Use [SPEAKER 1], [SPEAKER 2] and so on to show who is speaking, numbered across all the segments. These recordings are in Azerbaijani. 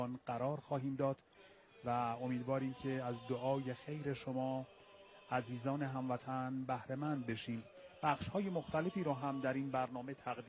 [SPEAKER 1] قرار خواهیم داد و امیدواریم که از دعای خیر شما عزیزان هموطن بهره مند بشیم. بخش‌های مختلفی رو هم در این برنامه تقدیم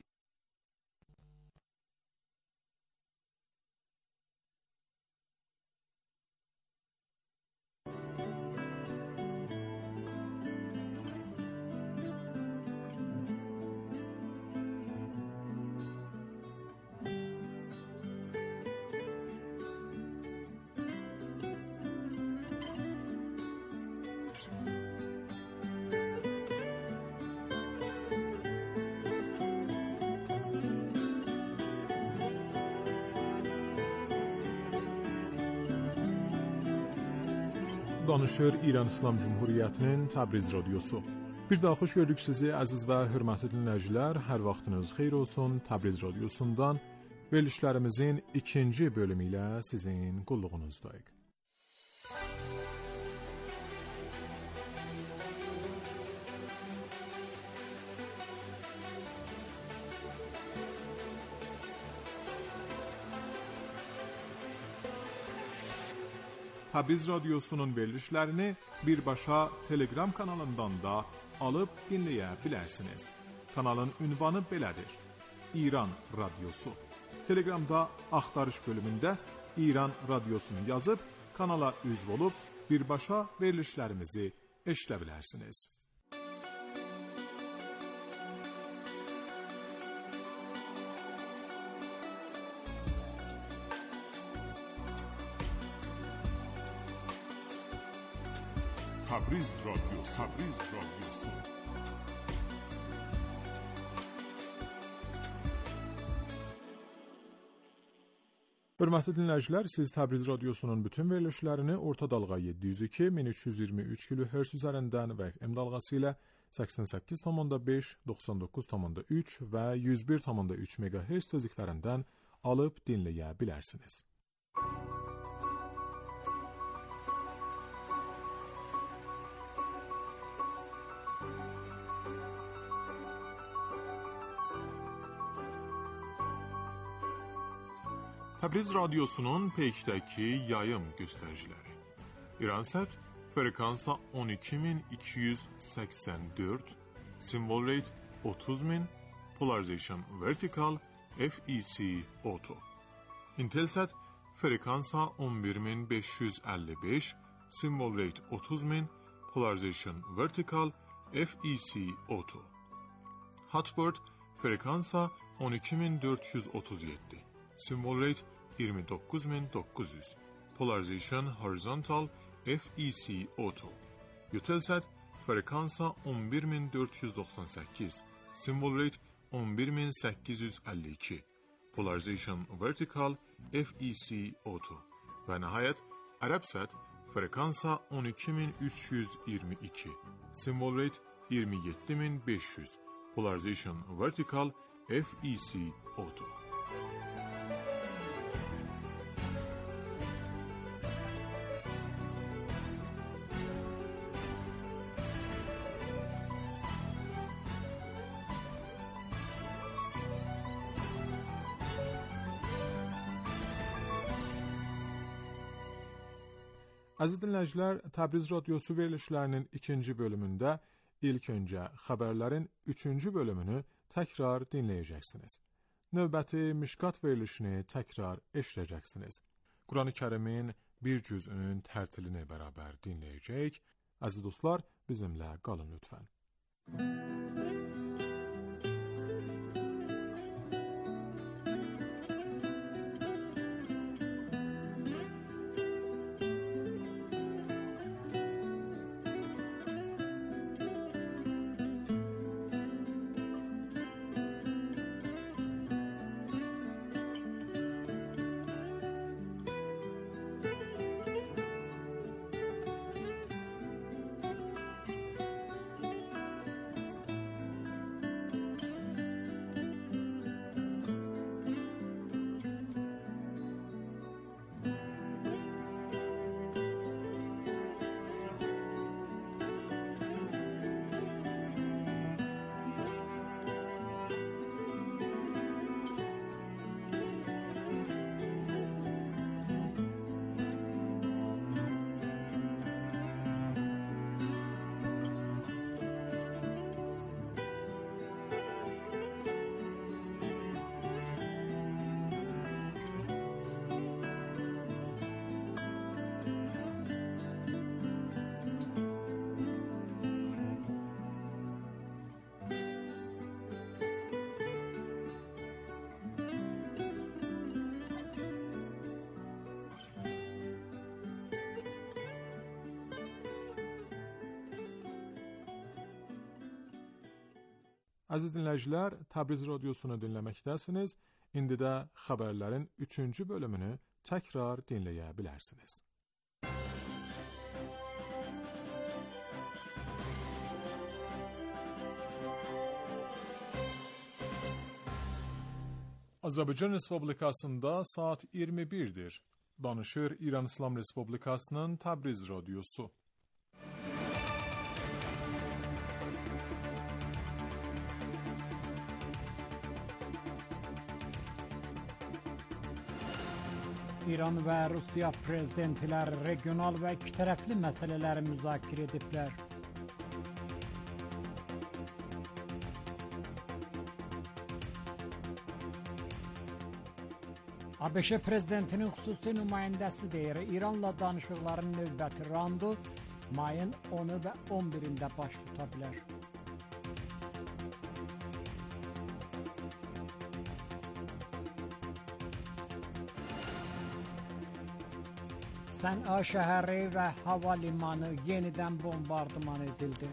[SPEAKER 2] Danışır İran İslam Cumhuriyyətinin Təbriz radiosu. Bir daha xoş gördük sizi əziz və hörmətli dinləyicilər. Hər vaxtınız xeyir olsun. Təbriz radiosundan verilişlərimizin ikinci bölümü ilə sizin qulluğunuzdayıq. Təbriz radiosunun verilişlərini birbaşa Telegram kanalından da alıb dinləyə bilərsiniz. Kanalın ünvanı belədir: İran Radiosu. Telegramda axtarış bölümündə İran Radiosunu yazıb kanala üzv olub birbaşa verilişlərimizi eşidə bilərsiniz.
[SPEAKER 3] Təbriz radiosu.
[SPEAKER 2] Hörmətli dinləyicilər, siz Təbriz radiosunun bütün verilişlərini orta dalğa 702 1323 kHz üzərindən və FM dalğası ilə 88.5, 99.3 və 101.3 MHz tezliklərindən alıb dinləyə bilərsiniz.
[SPEAKER 3] Təbriz radiosunun peykdəki yayım göstəriciləri. İransat frekansa 12284, symbol rate 30000, polarization vertical, FEC auto. Intelsat frekansa 11555, symbol rate 30000, polarization vertical, FEC auto. Hotbird frekansa 12437, symbol rate 29900, polarization horizontal, FEC auto. Eutelsat frekansa 11498, symbol rate 11852, polarization vertical, FEC auto. Və nəhayət Arabsat frekansa 12322, symbol rate 27500, polarization vertical, FEC auto.
[SPEAKER 2] Əziz dinləyicilər, Təbriz radiosu verilişlərinin ikinci bölümündə ilk öncə xəbərlərin üçüncü bölümünü təkrar dinləyəcəksiniz. Növbəti Mişkat verilişini təkrar eşidəcəksiniz. Quran-ı Kərimin bir cüzünün tərtilini bərabər dinləyəcək. Əziz dostlar, bizimlə qalın lütfən. Əziz dinləyicilər, Təbriz radiosunu dinləməkdəsiniz. İndi də xəbərlərin 3-cü bölümünü təkrar dinləyə bilərsiniz. Azərbaycan Respublikasında saat 21'dir. Danışır İran İslam Respublikasının Təbriz radiosu.
[SPEAKER 4] İran və Rusiya prezidentləri regional və ikitərəfli məsələləri müzakirə ediblər. ABŞ prezidentinin xüsusi nümayəndəsi deyir, İranla danışıqların növbəti raundu mayın 10-u və 11-də baş tuta bilər. Sən'a şəhəri və hava limanı yenidən bombardıman edildi.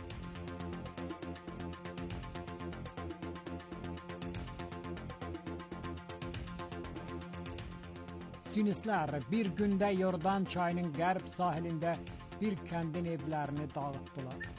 [SPEAKER 4] Sinistlər bir gündə Yordan çayının qərb sahilində bir kəndin evlərini dağıtdılar.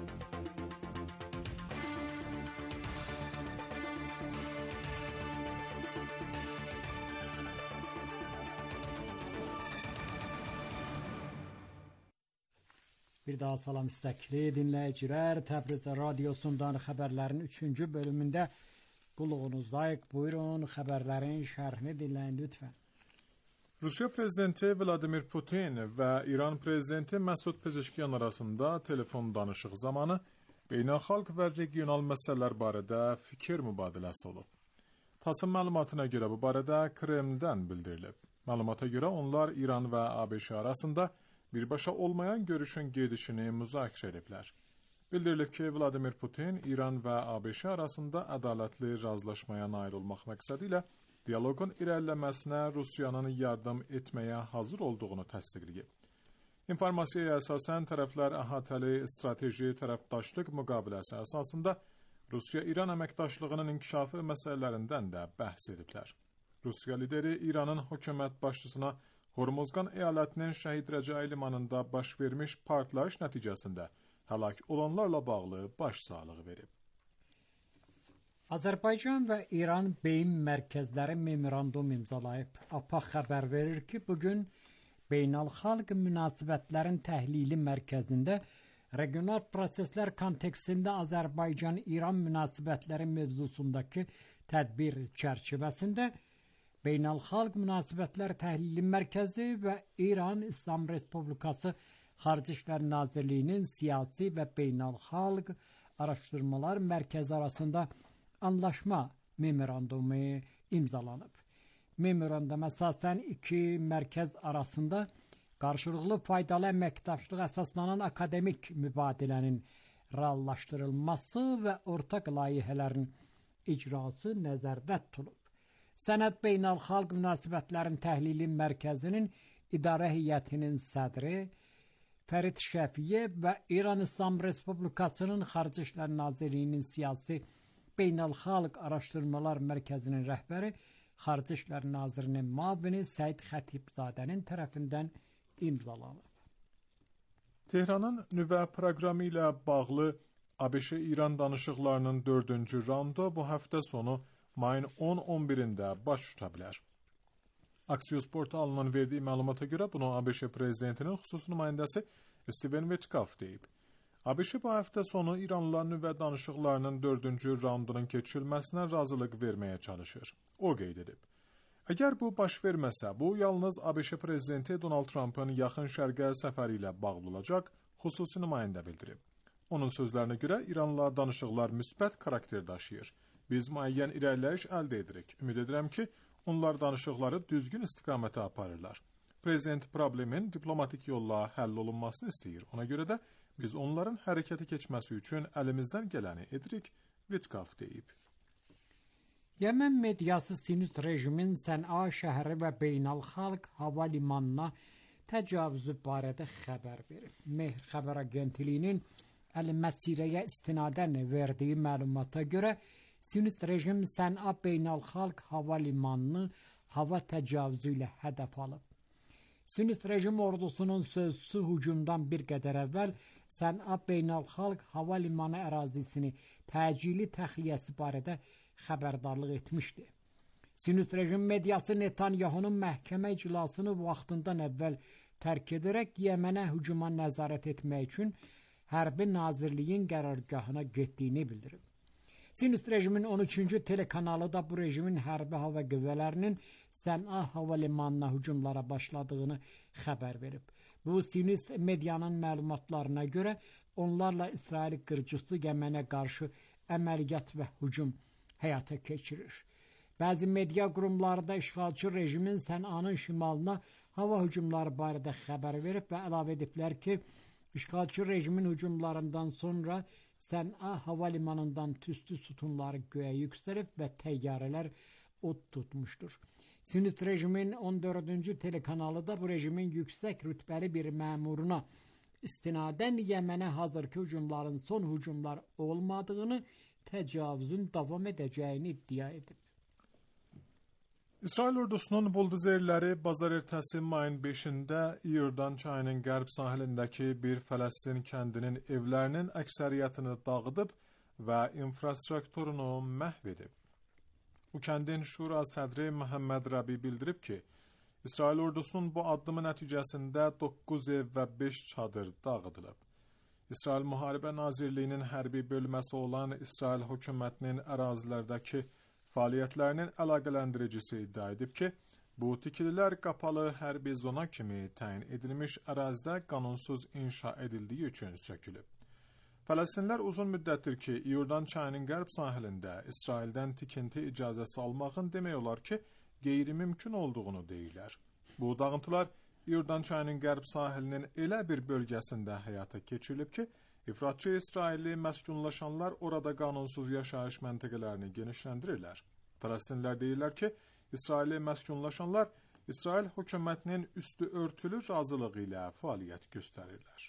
[SPEAKER 4] Bir daha salam istəkli dinləyicilər, Təbriz radiosundan xəbərlərin 3-cü bölümündə qulluğunuzdayıq. Buyurun, xəbərlərin şərhini dinləyin lütfən.
[SPEAKER 2] Rusiya prezidenti Vladimir Putin və İran prezidenti Məsud Pezeşkiyan arasında telefon danışıq zamanı beynəlxalq və regional məsələlər barədə fikir mübadiləsi olub. TASS-ın məlumatına görə bu barədə Kremldən bildirilib. Məlumata görə onlar İran və ABŞ arasında birbaşa olmayan görüşün gedişini müzakirə ediblər. Bildirilib ki, Vladimir Putin İran və ABŞ arasında ədalətli razılaşmaya nail olmaq məqsədi ilə diyaloqun irəliləməsinə Rusiyanın yardım etməyə hazır olduğunu təsdiqləyib. İnformasiyaya əsasən tərəflər əhatəli strateji tərəfdaşlıq müqaviləsi əsasında Rusiya-İran əməkdaşlığının inkişafı məsələlərindən də bəhs ediblər. Rusiya lideri İranın hökumət başçısına Hormozgan əyalətinin Şəhid Rəcai limanında baş vermiş partlayış nəticəsində həlak olanlarla bağlı başsağlığı verib.
[SPEAKER 4] Azərbaycan və İran beyin mərkəzləri memorandum imzalayıb. APA xəbər verir ki, bugün beynəlxalq münasibətlərin təhlili mərkəzində regional proseslər kontekstində Azərbaycan-İran münasibətləri mövzusundakı tədbir çərçivəsində Beynəlxalq Münasibətlər Təhlili Mərkəzi və İran İslam Respublikası Xarici İşlər Nazirliyinin Siyasi və Beynəlxalq Araşdırmalar Mərkəzi arasında anlaşma memorandumu imzalanıb. Memoranduma əsasən iki mərkəz arasında qarşılıqlı faydalı əməkdaşlıq əsaslanan akademik mübadilənin reallaşdırılması və ortaq layihələrin icrası nəzərdə tutulub. Sənəd Beynəlxalq Münasibətlərin Təhlili Mərkəzinin İdarə Heyətinin sədri Fərid Şəfiyev və İran İslam Respublikasının Xarici İşlər Nazirliyinin Siyasi Beynəlxalq Araşdırmalar Mərkəzinin rəhbəri Xarici İşlər Nazirinin müavini Səid Xətibzadənin tərəfindən imzalanıb.
[SPEAKER 2] Tehranın nüvə proqramı ilə bağlı ABŞ-İran danışıqlarının 4-cü raundu bu həftə sonu mayın 10-11-də baş tuta bilər. Axios portalının verdiyi məlumata görə bunu ABŞ prezidentinin xüsusi nümayəndəsi Steven Witkoff deyib. ABŞ bu həftə sonu İranla nüvə danışıqlarının 4-cü raundunun keçirilməsinə razılıq verməyə çalışır. O qeyd edib. Əgər bu baş verməsə, bu yalnız ABŞ prezidenti Donald Trump'ın yaxın şərqə səfəri ilə bağlı olacaq, xüsusi nümayəndə bildirib. Onun sözlərinə görə İranla danışıqlar müsbət xarakter daşıyır. Biz müəyyən irəliləyiş əldə edirik. Ümid edirəm ki, onlar danışıqları düzgün istiqamətə aparırlar. Prezident problemin diplomatik yolla həll olunmasını istəyir. Ona görə də biz onların hərəkətə keçməsi üçün əlimizdən gələni edirik, Witkoff deyib.
[SPEAKER 4] Yemen mediası Sinüs rejimin Sən'a şəhəri və beynəlxalq hava limanına təcavüzü barədə xəbər verir. Mehr xəbər agentliyinin El-Məsirəyə istinadən verdiyi məlumata görə Siyonist rejim Sən'a Beynəlxalq Hava Limanını hava təcavüzü ilə hədəf alıb. Siyonist rejim ordusunun sözsüz hücumdan bir qədər əvvəl Sən'a Beynəlxalq Hava Limanı ərazisini təcili təxliyəsi barədə xəbərdarlıq etmişdi. Siyonist rejim mediası Netanyahunun məhkəmə iclasını vaxtından əvvəl tərk edərək Yəmənə hücuma nəzarət etmək üçün Hərbi Nazirliyin qərargahına getdiyini bildirib. Siyonist rejimin 13-cü telekanalı da bu rejimin hərbi hava qüvvələrinin Sən'a hava limanına hücumlara başladığını xəbər verib. Bu Siyonist medianın məlumatlarına görə onlarla İsrail qırıcısı Yəmənə qarşı əməliyyat və hücum həyata keçirir. Bəzi media qurumları da işğalçı rejimin Sən'anın şimalına hava hücumları barədə xəbər verib və əlavə ediblər ki, işğalçı rejimin hücumlarından sonra Sən'a hava limanından tüstü sütunları göyə yüksəlib və təyyarələr od tutmuşdur. Siyonist rejimin 14-cü telekanalı da bu rejimin yüksək rütbəli bir məmuruna istinadən Yəmənə hazırki hücumların son hücumlar olmadığını, təcavüzün davam edəcəyini iddia edib.
[SPEAKER 2] İsrail ordusunun buldozerləri bazar ertəsi mayın 5-də İordan çayının qərb sahilindəki bir Fələstin kəndinin evlərinin əksəriyyətini dağıdıb və infrastrukturunu məhv edib. Bu kəndin şura sədri Məhəmməd Rəbi bildirib ki, İsrail ordusunun bu addımı nəticəsində 9 ev və 5 çadır dağıdılıb. İsrail Müharibə Nazirliyinin hərbi bölməsi olan İsrail hökumətinin ərazilərdəki fəaliyyətlərinin əlaqələndiricisi iddia edib ki, bu tikililər qapalı hərbi zona kimi təyin edilmiş ərazidə qanunsuz inşa edildiyi üçün sökülüb. Fələstinlər uzun müddətdir ki, İordan çayının qərb sahilində İsraildən tikinti icazəsi almağın demək olar ki, qeyri-mümkün olduğunu deyirlər. Bu dağıntılar İordan çayının qərb sahilinin elə bir bölgəsində həyata keçirilib ki, İfratçı İsrailli məskunlaşanlar orada qanunsuz yaşayış məntəqələrini genişləndirirlər. Fələstinlər deyirlər ki, İsrailli məskunlaşanlar İsrail hökumətinin üstü örtülü razılığı ilə fəaliyyət göstərirlər.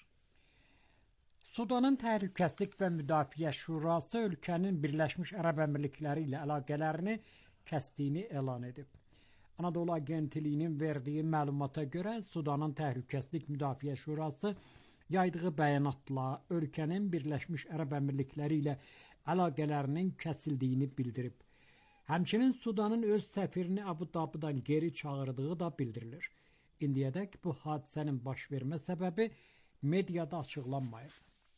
[SPEAKER 4] Sudanın Təhlükəsizlik və Müdafiə Şurası ölkənin Birləşmiş Ərəb Əmirlikləri ilə əlaqələrini kəsdiyini elan edib. Anadolu Agentliyinin verdiyi məlumata görə Sudanın Təhlükəsizlik Müdafiə Şurası yaydığı bəyanatla ölkənin Birləşmiş Ərəb Əmirlikləri ilə əlaqələrinin kəsildiyini bildirib. Həmçinin Sudanın öz səfirini Abu Dhabi'dan geri çağırdığı da bildirilir. İndiyədək bu hadisənin baş vermə səbəbi mediada açıqlanmayıb.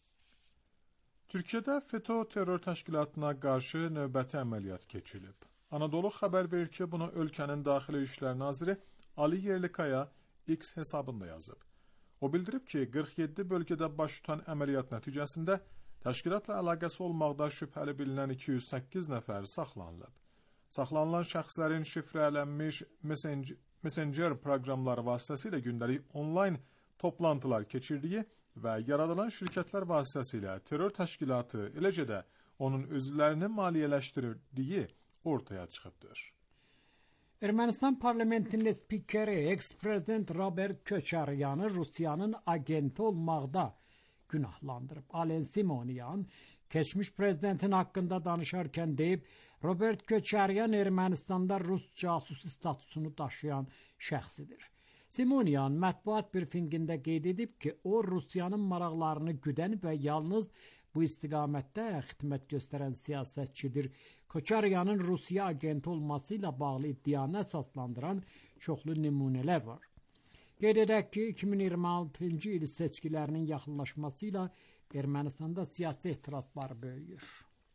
[SPEAKER 2] Türkiyədə FETÖ terror təşkilatına qarşı növbəti əməliyyat keçirilib. Anadolu xəbər verir ki, bunu ölkənin Daxili İşlər Naziri Ali Yerlikaya X hesabında yazıb. O bildirib ki, 47 bölgədə baş tutan əməliyyat nəticəsində təşkilatla əlaqəsi olmaqda şübhəli bilinən 208 nəfər saxlanılıb. Saxlanılan şəxslərin şifrələnmiş messenger proqramları vasitəsilə gündəlik onlayn toplantılar keçirdiyi və yaradılan şirkətlər vasitəsilə terror təşkilatı, eləcə də onun özlərini maliyyələşdirdiyi ortaya çıxıbdır.
[SPEAKER 4] Ermənistan parlamentinin spikeri eks-prezident Robert Köçəryanı Rusiyanın agenti olmaqda günahlandırıb. Alen Simonyan keçmiş prezidentin haqqında danışarkən deyib, Robert Köçəryan Ermənistanda Rus casusi statusunu daşıyan şəxsidir. Simonyan mətbuat brifinqində qeyd edib ki, o Rusiyanın maraqlarını güdən və yalnız bu istiqamətdə xidmət göstərən siyasətçidir. Köçəryanın Rusiya agenti olması ilə bağlı iddianı əsaslandıran çoxlu nümunələr var. Qeyd edək ki, 2026-cı il seçkilərinin yaxınlaşması ilə Ermənistanda siyasi etirazlar böyüyür.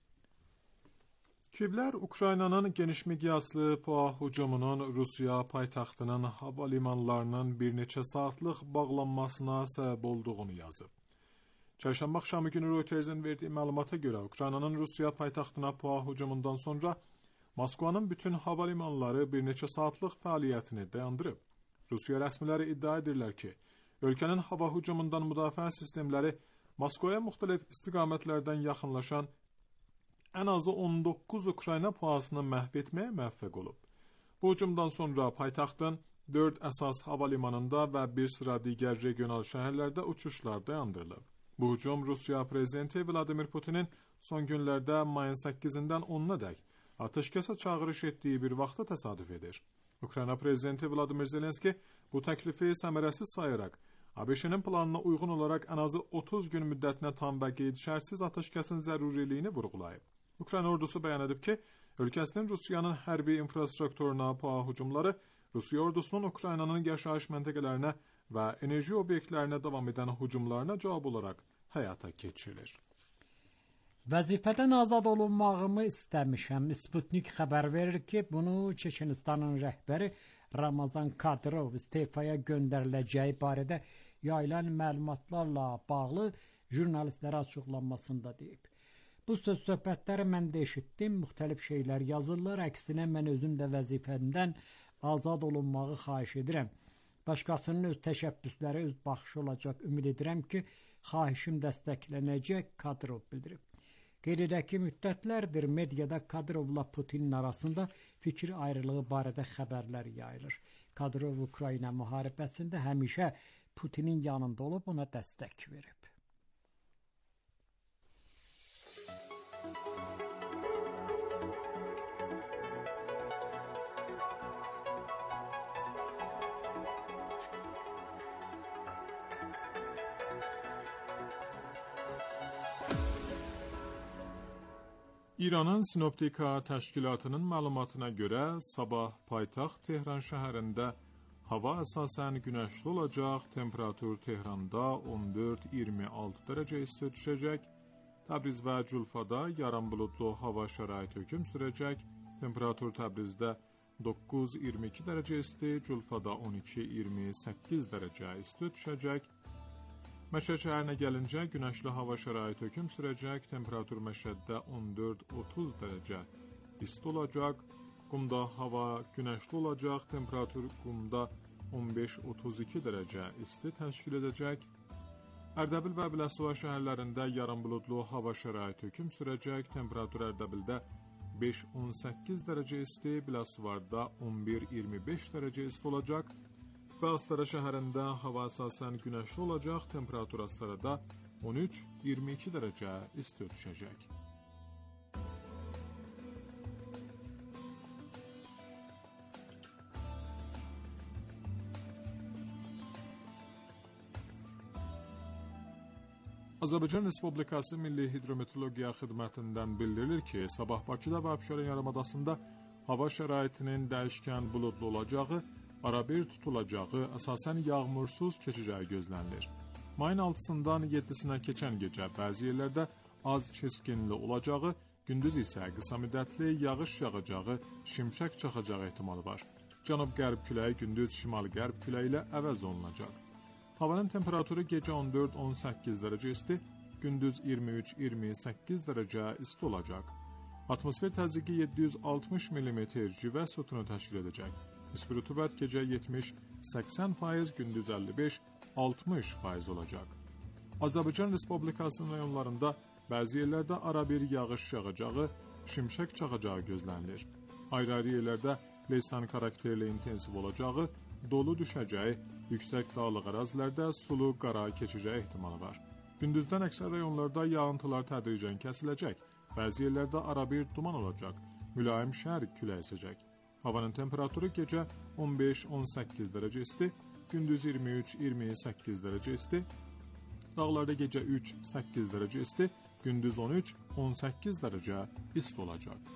[SPEAKER 2] Kiblər Ukraynanın geniş miqyaslı PUA hücumunun Rusiya paytaxtının hava limanlarının bir neçə saatlıq bağlanmasına səbəb olduğunu yazıb. Çərşənbə axşamı günü Reutersin verdiyi məlumata görə Ukraynanın Rusiya paytaxtına PUA hücumundan sonra Moskvanın bütün hava limanları bir neçə saatlıq fəaliyyətini dayandırıb. Rusiya rəsmiləri iddia edirlər ki, ölkənin hava hücumundan müdafiə sistemləri Moskvaya müxtəlif istiqamətlərdən yaxınlaşan ən azı 19 Ukrayna PUA-sını məhv etməyə müvəffəq olub. Bu hücumdan sonra paytaxtın 4 əsas hava limanında və bir sıra digər regional şəhərlərdə uçuşlar dayandırılıb. Bu hücum Rusiya prezidenti Vladimir Putinin son günlərdə mayın 8-dən 10-nadək atəşkəsə çağırış etdiyi bir vaxtda təsadüf edir. Ukrayna prezidenti Vladimir Zelenski bu təklifi səmərəsiz sayaraq, ABŞ-nin planına uyğun olaraq ən azı 30 gün müddətinə tam və qeyd-şərtsiz atəşkəsin zəruriliyini vurğulayıb. Ukrayna ordusu bəyan edib ki, ölkəsinin Rusiyanın hərbi infrastrukturuna PUA hücumları Rusiya ordusunun Ukraynanın yaşayış məntəqələrinə və enerji obyektlərinə davam edən hücumlarına cavab olaraq həyata keçirilir.
[SPEAKER 4] Vəzifədən azad olunmağımı istəmişəm. Sputnik xəbər verir ki, bunu Çeçenistanın rəhbəri Ramazan Kadyrov istefaya göndəriləcəyi barədə yayılan məlumatlarla bağlı jurnalistlərə açıqlanmasında deyib. Bu söhbətləri mən də eşitdim, müxtəlif şeylər yazırlar, əksinə mən özüm də vəzifəmdən azad olunmağı xahiş edirəm. Başqasının öz təşəbbüsləri, öz baxışı olacaq. Ümid edirəm ki, xahişim dəstəklənəcək, Kadyrov bildirib. Qeyd edək ki, müddətlərdir mediada Kadyrovla Putinin arasında fikir ayrılığı barədə xəbərlər yayılır. Kadyrov Ukrayna müharibəsində həmişə Putinin yanında olub, ona dəstək verib.
[SPEAKER 2] İranın Sinoptika təşkilatının məlumatına görə sabah paytaxt Tehran şəhərində hava əsasən günəşli olacaq, temperatur Tehranda 14-26 dərəcə isti düşəcək, Təbriz və Culfada yarım buludlu hava şəraiti hökm sürəcək, temperatur Təbrizdə 9-22 dərəcə isti, Culfada 12-28 dərəcə isti düşəcək, Məşəd şəhərinə gəlincə günəşli hava şəraiti hökm sürəcək, temperatur Məşəddə 14-30 dərəcə isti olacaq, Qumda hava günəşli olacaq, temperatur Qumda 15-32 dərəcə isti təşkil edəcək, Ərdəbil və Biləsuvar şəhərlərində yarım buludlu hava şəraiti hökm sürəcək, temperatur Ərdəbildə 5-18 dərəcə isti, Biləsuvarda 11-25 dərəcə isti olacaq, və Astara şəhərində hava əsasən günəşli olacaq, temperatur Astarada 13-22 dərəcə isti düşəcək. Azərbaycan Respublikası Milli Hidrometeorologiya Xidmətindən bildirilir ki, sabah Bakıda və Abşeron yarımadasında hava şəraitinin dəyişkən buludlu olacağı, arabir tutulacağı, əsasən yağmursuz keçəcəyi gözlənilir. Mayın 6-sından 7-sinə keçən gecə bəzi yerlərdə az keskinli olacağı, gündüz isə qısa müddətli yağış yağacağı, şimşək çaxacağı ehtimalı var. Cənub-qərb küləyi gündüz şimal-qərb küləyi ilə əvəz olunacaq. Havanın temperaturu gecə 14-18 dərəcə isti, gündüz 23-28 dərəcə isti olacaq. Atmosfer təzyiqi 760 mm civə sütunu təşkil edəcək. Nisbi rütubət gecə 70-80%, gündüz 55-60% olacaq. Azərbaycan Respublikasının rayonlarında bəzi yerlərdə arabir yağış yağacağı, şimşək çaxacağı gözlənilir. Ayrı-ayrı yerlərdə leysan xarakterli intensiv olacağı, dolu düşəcəyi, yüksək dağlıq ərazilərdə sulu qara keçəcəyi ehtimalı var. Gündüzdən əksər rayonlarda yağıntılar tədricən kəsiləcək, bəzi yerlərdə arabir duman olacaq, mülayim şərq küləyi əsəcək. Havanın temperaturu gecə 15-18 dərəcə isti, gündüz 23-28 dərəcə isti, dağlarda gecə 3-8 dərəcə isti, gündüz 13-18 dərəcə isti olacaq.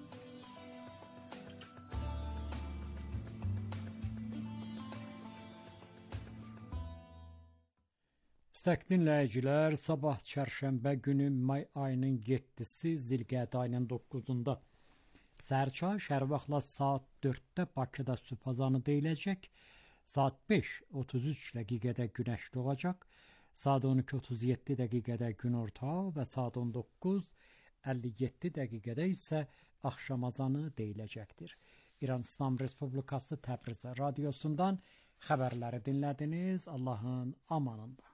[SPEAKER 4] İstəkli dinləyicilər, sabah çərşənbə günü may ayının 7-si Zilqədə ayının 9-unda səhərçay şəhər vaxtla saat 4-də Bakıda sübh azanı deyiləcək, saat 5:33 dəqiqədə günəşli olacaq, saat 12:37 dəqiqədə günorta və saat 19:57 dəqiqədə isə axşam azanı deyiləcəkdir. İran İslam Respublikası Təbriz radiosundan xəbərləri dinlədiniz. Allahın amanında.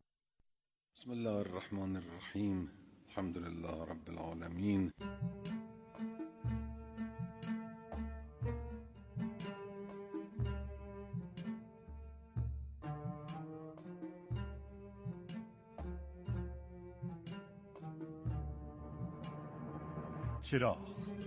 [SPEAKER 5] بسم الله الرحمن الرحيم الحمد لله رب العالمين چراغ.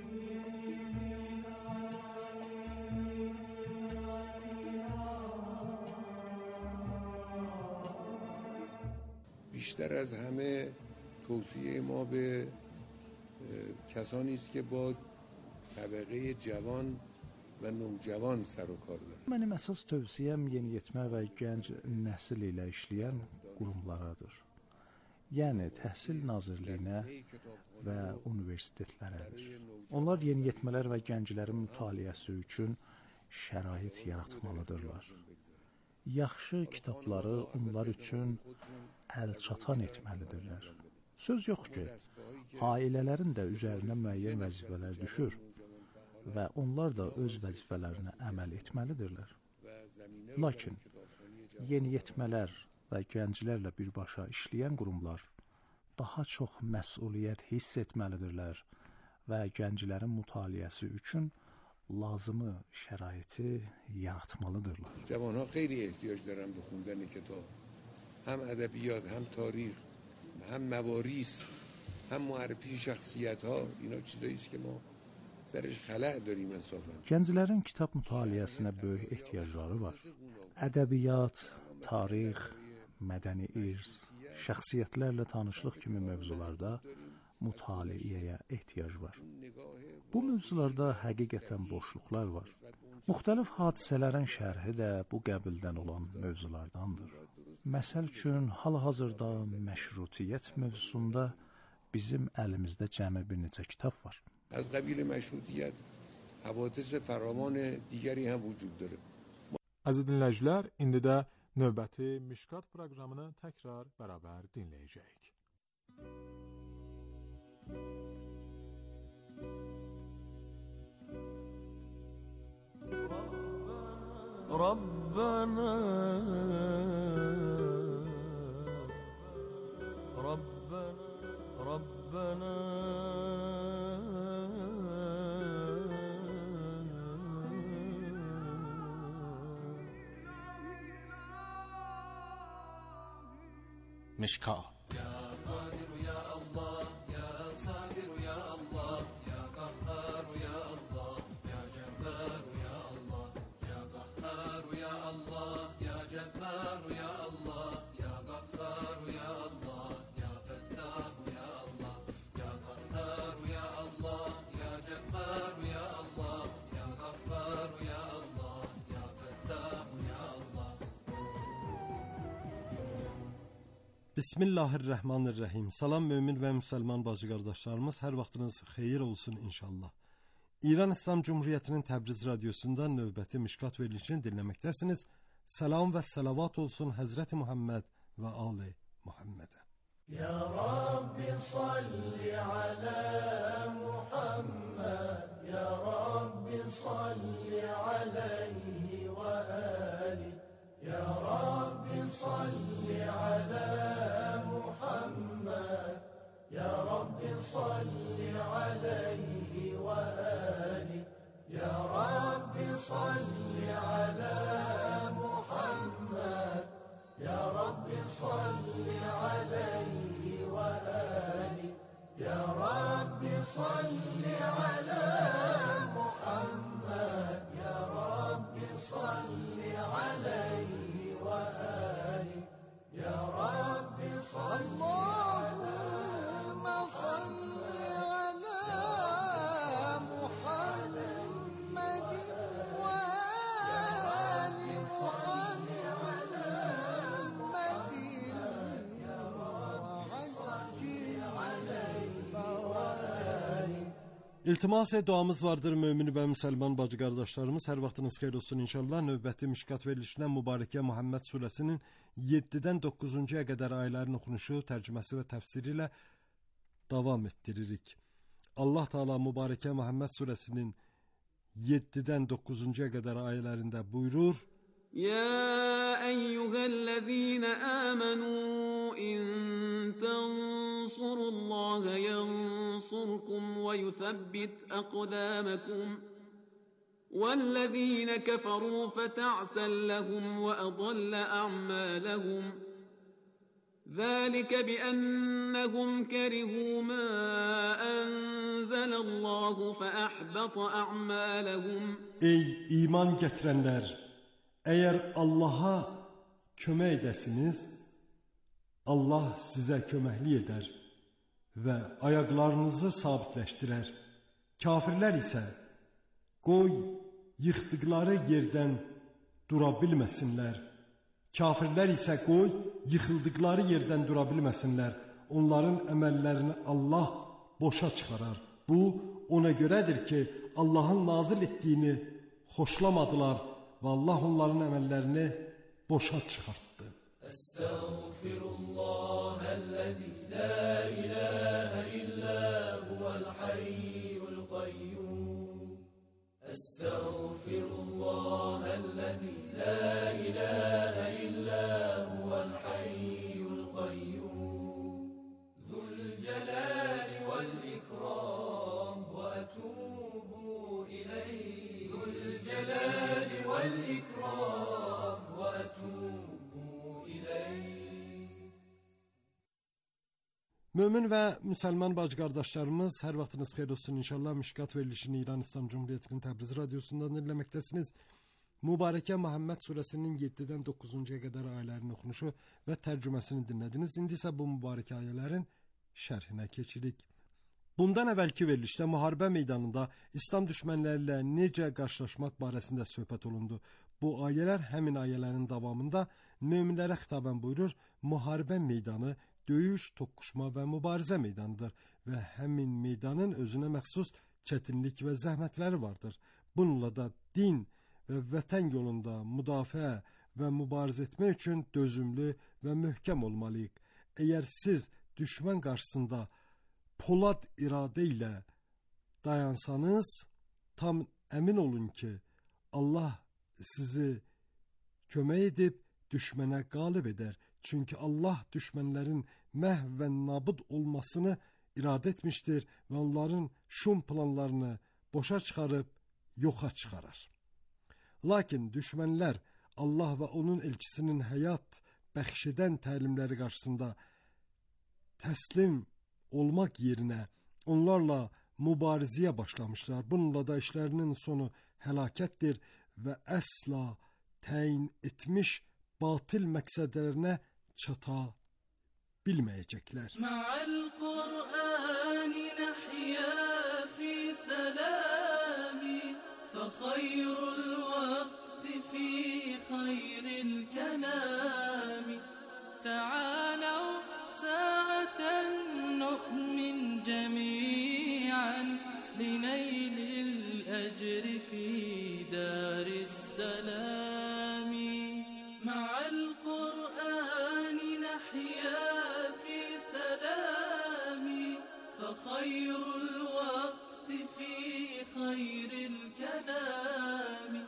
[SPEAKER 6] بیشتر از همه توصیه ما به کسانی است که با طبقه جوان və növcavan sər و kar dörür.
[SPEAKER 7] Mənim əsas tövsiyəm yeniyetmə və gənc nəsil ilə işləyən qurumlaradır. Yəni Təhsil Nazirliyinə və universitetlərədir. Onlar yeniyetmələr və gənclərin mütaliəsi üçün şərait yaratmalıdırlar. Yaxşı kitabları onlar üçün əlçatan etməlidirlər. Söz yox ki, ailələrin də üzərinə müəyyən vəzifələr düşür və onlar da öz vəzifələrinə əməl etməlidirlər. Lakin yeniyetmələr və gənclərlə birbaşa işləyən qurumlar daha çox məsuliyyət hiss etməlidirlər və gənclərin mütaliəsi üçün lazımı şəraiti yaratmalıdırlar.
[SPEAKER 6] Cavanlar xeyli ehtiyac dارن به خوندن کتاب. هم ادبیات، هم تاریخ، هم مواریث، هم معرفی شخصیت‌ها. اینا چیزایی است که ما درش خلأ داریم انصافا.
[SPEAKER 7] Gənclərin kitab mütaliəsinə böyük ehtiyacları var. Ədəbiyyat, tarix, mədəni irs, şəxsiyyətlərlə tanışlıq kimi mövzularda mütaliəyə ehtiyac var. Bu mövzularda həqiqətən boşluqlar var. Müxtəlif hadisələrin şərhi də bu qəbildən olan mövzulardandır. Məsəl üçün, hal-hazırda məşrutiyyət mövzusunda bizim əlimizdə cəmi bir neçə kitab var.
[SPEAKER 6] از قبیل مشروطیت حوادث فراوان دیگری هم وجود داره.
[SPEAKER 2] Əziz dinləyicilər, indi də növbəti Mişkat proqramını təkrar bərabər dinləyəcəyik.
[SPEAKER 8] ربنا
[SPEAKER 5] مشکات.
[SPEAKER 9] Bismillahirrahmanirrahim. Salam mümin və müsəlman bacı qardaşlarımız, hər vaxtınız xeyir olsun inşallah. İran İslam Cumhuriyyətinin Təbriz Radiyosunda növbəti Mişkat verilişini dinləməkdəsiniz. Salam və salavat olsun Həzrəti Muhammed və Ali Muhammedə.
[SPEAKER 8] Ya Rabbi salli ala Muhammed, Ya Rabbi salli alayhi və ali, Ya Rabbi salli ala Muhammed, Ya Rabbi salli alayhi ve ali, Ya Rabbi salli ala Muhammed, Ya Rabbi salli alayhi ve ali, Ya Rabbi salli ala Muhammed, Ya Rabbi salli alayhi ve ali, Ya Rabbi salli
[SPEAKER 9] İltimas duamız vardır mümin və müsəlman bacı qardaşlarımız. Hər vaxtınız xeyir olsun inşallah. Növbəti Mişkat verilişinə Mübarəkə Muhammed surəsinin 7-dən 9-cuya qədər ayələrin oxunuşu, tərcüməsi və təfsiri ilə davam etdiririk. Allah Teala Mübarəkə Muhammed surəsinin 7-dən 9-cuya qədər ayələrində buyurur:
[SPEAKER 10] يا أيها الذين آمنوا إن تنصروا الله ينصركم ويثبت أقدامكم والذين كفروا فتعسا لهم وأضل أعمالهم ذلك بأنهم كرهوا ما أنزل الله فأحبط أعمالهم.
[SPEAKER 9] Ey iman gətirənlər, əgər Allaha kömək edəsiniz, Allah sizə köməklik edər və ayaqlarınızı sabitləşdirər. Kafirlər isə qoy yıxdıqları yerdən dura bilməsinlər. Kafirlər isə qoy yıxıldıqları yerdən dura bilməsinlər. Onların əməllərini Allah boşa çıxarar. Bu ona görədir ki, Allahın nazil etdiyini xoşlamadılar və Allah onların əməllərini boşa çıxartdı. Estağfirullahəl-ləzî la ilahə illə huvəl hayyul qayyum. Estağfirullahəl-ləzî la ilahə illə huvəl hayyul qayyum. Zülcəlâli vəl-ikram və etûbû ileyh. Zülcəlâli vəl-ikram və etûbû ileyh. Mömin və müsəlman bacı-qardaşlarımız, hər vaxtınız xeyir olsun inşallah. Mişkat verilişini İran İslam Cumhuriyeti'nin Təbriz radyosundan dinləməkdəsiniz. Mübarəkə Muhammed surəsinin 7-dən 9-cuya qədər ayələrini oxunuşu və tərcüməsini dinlədiniz. İndi isə bu mübarək ayələrin şərhinə keçirik. Bundan əvvəlki verilişdə müharibə meydanında İslam düşmənləri ilə necə qarşılaşmaq barəsində söhbət olundu. Bu ayələr həmin ayələrin davamında möminlərə xitabən buyurur, müharibə meydanı döyüş, toqquşma və mübarizə meydanıdır və həmin meydanın özünə məxsus çətinlik və zəhmətləri vardır. Bununla da din və vətən yolunda müdafiə və mübarizə etmək üçün dözümlü və möhkəm olmalıyıq. Əgər siz düşmən qarşısında polad iradə ilə dayansanız, tam əmin olun ki, Allah sizi kömək edib düşmənə qalib edər. Çünki Allah düşmənlərin məhv və nabud olmasını iradə etmişdir və onların şum planlarını boşa çıxarıb yoxa çıxarar. Lakin düşmənlər Allah və onun elçisinin həyat bəxş edən təlimləri qarşısında təslim olmaq yerinə onlarla mübarizəyə başlamışlar. Bununla da işlərinin sonu həlakətdir və əsla təyin etmiş batil məqsədlərinə çata bilməyəcəklər. Ma'al Qur'ani nahya fi salami fa khayrul waqti fi khayril kalami ta'alaw sa'atan nu'min jami'an linaylil ajri fi daris salami. Ma'al Qur'ani nahya fi salami fa khayrul waqti fi khayril kalami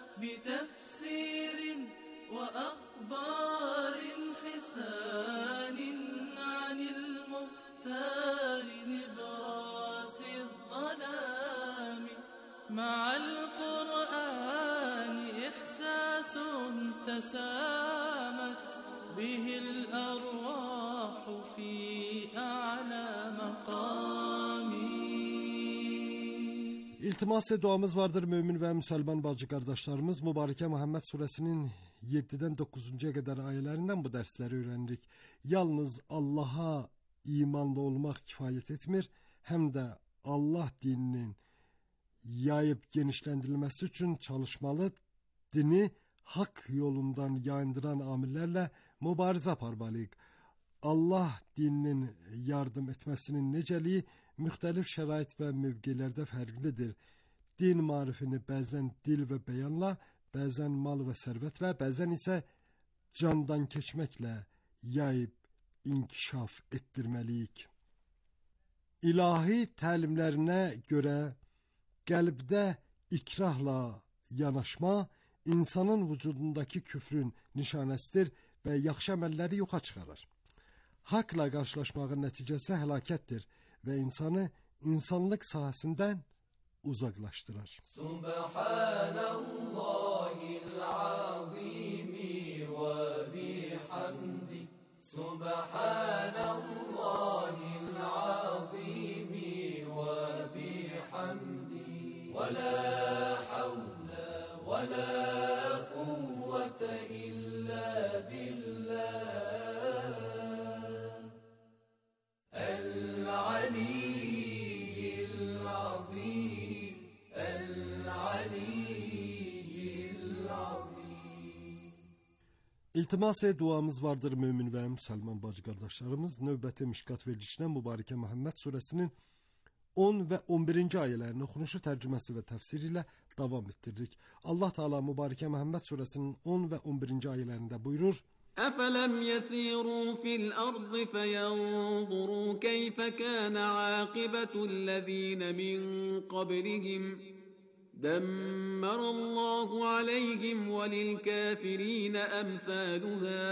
[SPEAKER 9] bitafsirin wa akhbarin hisanin anil muhtari nibrasil dhalami. Ma'al Qur'ani ihsas تسامت به الأرواح في أعلى مقامي. İltimas duamız vardır mümin və müsəlman bacı qardaşlarımız. Mübarəkə Muhammed surəsinin 7-dən 9-cuya qədər ayələrindən bu dərsləri öyrənirik. Yalnız Allaha imanlı olmaq kifayət etmir, həm də Allah dininin yayıb genişləndirilməsi üçün çalışmalı, dini haqq yolundan yayındıran amillərlə mübarizə aparmalıyıq. Allah dininin yardım etməsinin necəliyi müxtəlif şərait və mövqelərdə fərqlidir. Din marifini bəzən dil və bəyanla, bəzən mal və sərvətlə, bəzən isə candan keçməklə yayıb inkişaf etdirməliyik. İlahi təlimlərinə görə qəlbdə ikrahla yanaşma insanın vücudundakı küfrün nişanəsidir və yaxşı əməlləri yoxa çıxarır. Haqla qarşılaşmağın nəticəsi həlakətdir və insanı insanlıq sahəsindən uzaqlaşdırır. Subhanallahil azimi və bihamdi. Subhanallahil İltimas duamız vardır mümin ve Müslüman bacı kardeşlerimiz. Növbəti Mişkat verilişinə Mübarəkə Məhəmməd surəsinin 10 ve 11. ayələrini oxunuşu, tərcüməsi və təfsiri ilə davam etdiririk. Allah Teala Mübarəkə Məhəmməd surəsinin 10 ve 11. ayələrində buyurur:
[SPEAKER 10] أفلم يسيروا في الأرض فينظروا كيف كان عاقبة الذين من قبلهم دمر الله عليهم وللكافرين أمثالها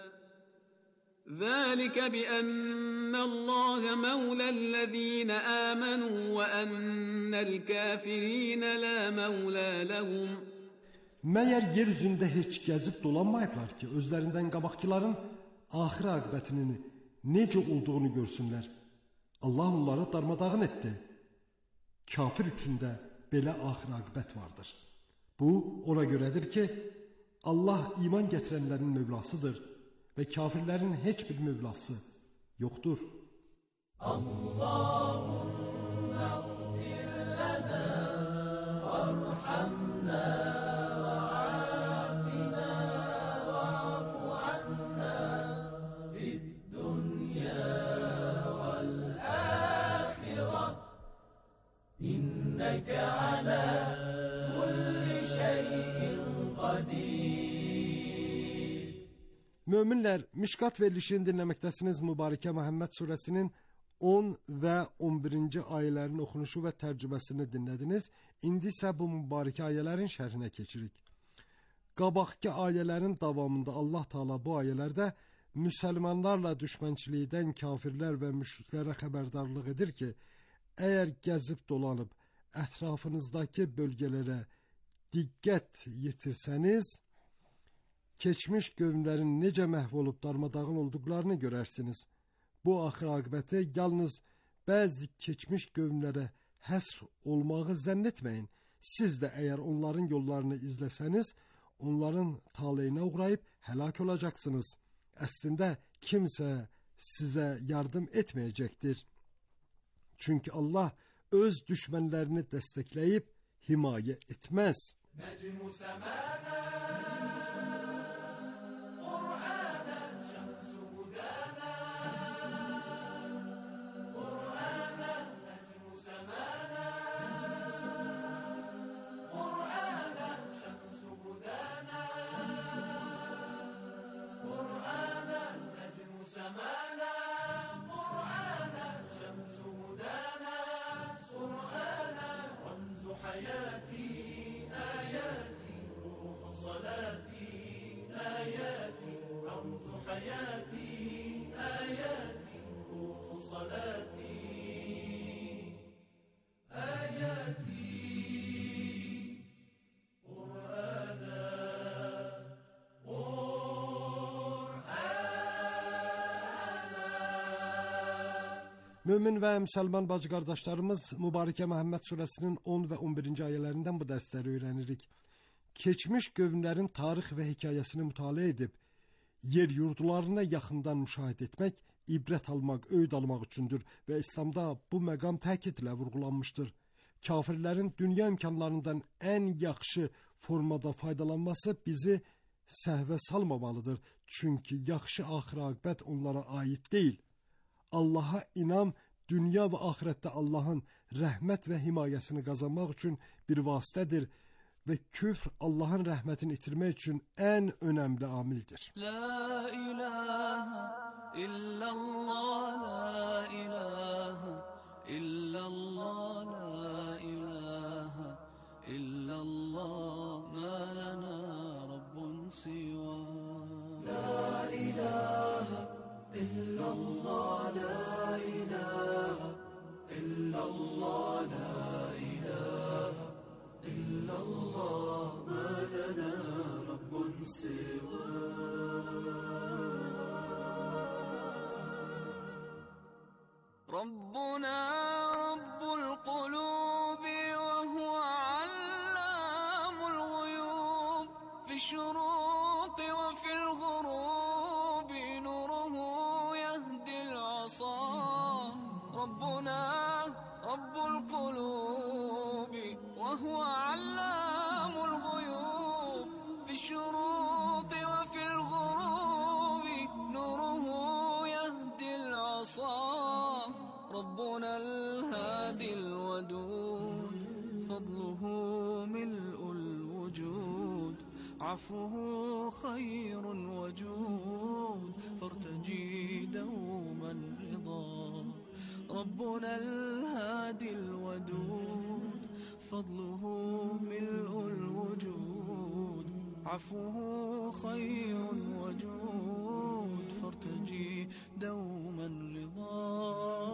[SPEAKER 10] ذلك بأن الله مولى الذين آمنوا وأن الكافرين لا مولى لهم.
[SPEAKER 9] Məyər yer üzündə heç gəzib dolanmayıblar ki, özlərindən qabaqçıların axir aqibətinin necə olduğunu görsünlər. Allah onları darmadağın etdi. Kafir üçün də belə axir aqibət vardır. Bu, ona görədir ki, Allah iman gətirənlərin mövlasıdır və kafirlərin heç bir mövlası yoxdur.
[SPEAKER 8] Allahümme gfir lana varhamna İnneke ala kulli şeyin qadir.
[SPEAKER 9] Möminlər, Mişkat verilişini dinləməkdəsiniz. Mübarəkə Məhəmməd surəsinin 10 və 11. ayələrin oxunuşu və tərcüməsini dinlədiniz. İndi isə bu mübarəkə ayələrin şərhinə keçirik. Qabaqki ayələrin davamında Allah Teala bu ayələrdə müsəlmanlarla düşmənçilikdən kafirlər və müşriklərə xəbərdarlıq edir ki, əgər gəzib dolanıb ətrafınızdakı bölgələrə diqqət yetirsəniz, keçmiş qövmlərin necə məhv olub darmadağın olduqlarını görərsiniz. Bu axir aqibəti yalnız bəzi keçmiş qövmlərə həsr olmağı zənn etməyin. Siz də əgər onların yollarını izləsəniz, onların taleyinə uğrayıb həlak olacaqsınız. Əslində kimsə sizə yardım etməyəcəkdir. Çünki Allah öz düşmənlərini dəstəkləyib himayə etməz. Nəcmu səmənə Qur'anə şəmsu hudənə Qur'anə nəcmu səmənə Qur'anə şəmsu hudənə Qur'anə nəcmu səmənə Qur'anə şəmsu hudənə حياتي آياتي روح صلاتي آياتي رمز حياتي آياتي روح صلاتي آياتي قرآنا Mömin və müsəlman bacı qardaşlarımız, Mübarəkə Məhəmməd surəsinin 10 və 11. ayələrindən bu dərsləri öyrənirik. Keçmiş qövmlərin tarix və hekayəsini mütaliə edib, yer yurdularına yaxından müşahidə etmək, ibrət almaq, öğüd almaq üçündür və İslamda bu məqam təkidlə vurğulanmışdır. Kafirlərin dünya imkanlarından ən yaxşı formada faydalanması bizi səhvə salmamalıdır. Çünki yaxşı axir aqibət onlara aid deyil. Allaha inam, dünya və axirətdə Allahın rəhmət və himayəsini qazanmaq üçün bir vasitədir və küfr Allahın rəhmətini itirmək üçün ən önəmli amildir. La ilahe illallah, la ilahe illallah, la ilahe illallah, ma lana rabbun siwa. La ilahe illallah, la ilahe illallah, la ilahe illallah, ma lana rabbun siwa.
[SPEAKER 5] ربنا رب القلوب وهو علام الغيوب في الشروق وفي الغروب نوره يهدي العصا ربنا رب القلوب وهو علام الغيوب في الشروق وفي الغروب عصاه ربنا الهادي الودود فضله ملء الوجود عفوه خير وجود فارتجي دوما رضا ربنا الهادي الودود فضله ملء الوجود عفوه خير وجود فارتجي دوما رضا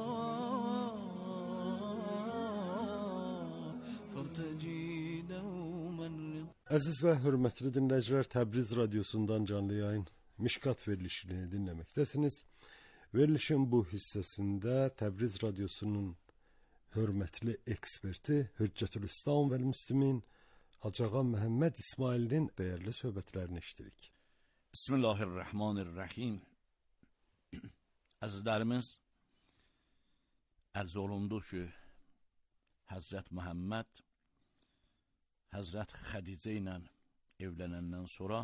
[SPEAKER 5] فارتجي دوما رضا.
[SPEAKER 9] Əziz və hörmətli dinləyicilər, Təbriz radiosundan canlı yayın Mişkat verilişini dinləməkdəsiniz. Verilişin bu hissəsində Təbriz radiosunun hörmətli eksperti Hüccətülislam və Müslümin Hacı Ağa Məhəmməd İsmailin dəyərli söhbətlərini eşidirik.
[SPEAKER 11] Bismillahirrahmanirrahim. Əzizlərimiz, ərz olundu ki, Həzrət Məhəmməd Həzrət Xədicə ilə evlənəndən sonra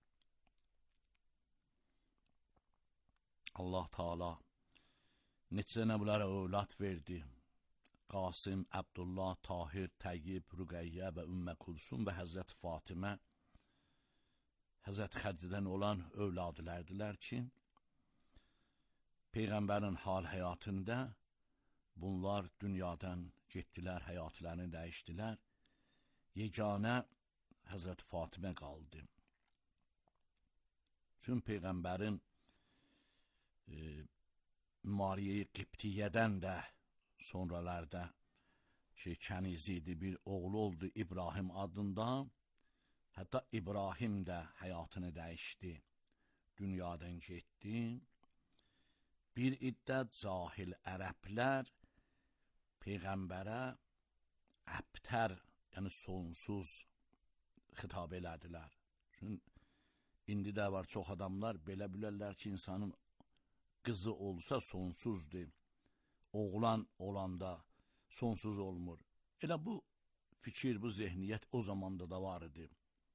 [SPEAKER 11] Allah Taala neçə nəvlərə övlad verdi. Qasım, Abdullah, Tahir, Təyyib, Rüqəyyə və Ümmə Kulsum və Həzrət Fatimə Həzrət Xədicədən olan övladılardilər ki, Peyğəmbərin hal həyatında bunlar dünyadan getdilər, həyatlarını dəyişdilər. Yeganə Həzrət Fatimə qaldı. Çünki Peyğəmbərin Mariyə-i Qibtiyyədən də sonralarda ki, kənizi idi, bir oğlu oldu İbrahim adında. Hətta İbrahim də həyatını dəyişdi, dünyadan getdi. Bir iddət cahil ərəblər Peyğəmbərə əbtər, yəni sonsuz xitab elədilər. Çünki indi də var çox adamlar belə bilərlər ki, insanın qızı olsa sonsuzdur, oğlan olanda sonsuz olmur. Elə bu fikir, bu zehniyyət o zamanda da var idi.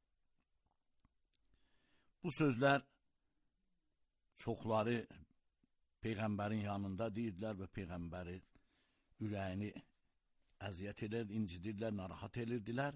[SPEAKER 11] Bu sözlər çoxları Peyğəmbərin yanında deyirdilər və Peyğəmbəri ürəyini əziyyət edir, incidirlər, narahat edirdilər.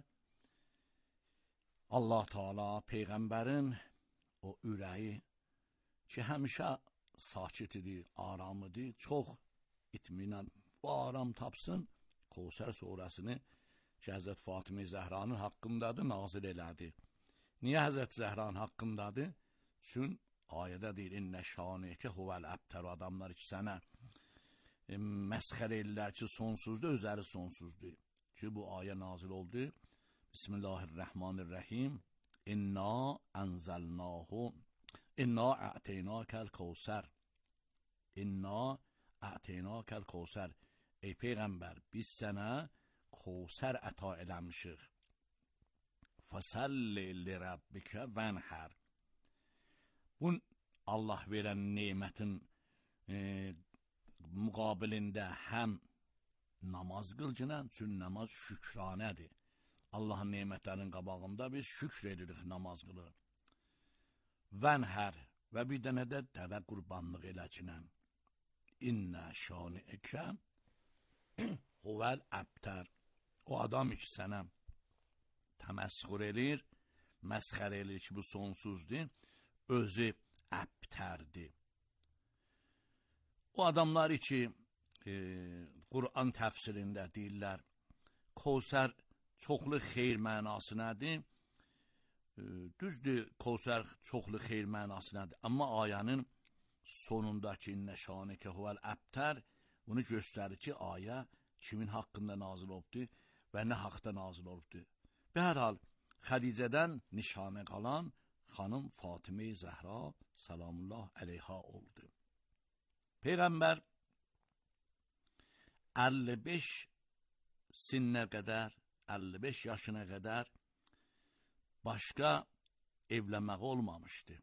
[SPEAKER 11] Allah Taala Peyğəmbərin o ürəyi ki, həmişə sakit idi, aram idi, çox itminən bu aram tapsın, Kevsər surəsini ki, Həzrət Fatimə Zəhranın haqqındadır, nazil elədi. Niyə Həzrət Zəhranın haqqındadır? Çünki ayədə deyir, İnnə şanəkə huvəl əbtər, adamlar ki, sənə məsxər edirlər ki, sonsuzdur, özləri sonsuzdur. Ki, bu ayə nazil oldu. Bismillahirrahmanirrahim. İnna ənzəlnahu, İnna ə'teynəkəl Kevsər. İnna ə'teynəkəl Kevsər. Ey Peyğəmbər, biz sənə Kevsər əta eləmişik. Fəsəlli li Rabbikə vənhər. Bu Allah verən nemətin müqabilində həm namaz qılcınən, çünki namaz şükranədir. Allahın nemətlərinin qabağında biz şükr edirik, namaz qılır. Vənhər və bir dənə də dəvə qurbanlıq eləkinən. İnnə şaniəkə huvəl əbtər. O adam ki, sənə təməssxur edir, məsxər edir ki, bu sonsuzdur, özü əbtərdir. O adamlar ki, Quran təfsirində deyirlər, Kevsər çoxlu xeyr mənası nədir? Düzdür, Kevsər çoxlu xeyr mənası nədir? Amma ayənin sonundakı İnnə şanəkə huvəl əbtər bunu göstərir ki, ayə kimin haqqında nazil olubdur və nə haqda nazil olubdur. Bəhərhal, Xədicədən nişanə qalan xanım Fatimə Zəhra salamullah əleyha oldu. Peyğəmbər 55 sinnə qədər, 55 yaşına qədər başqa evlənməyi olmamışdı.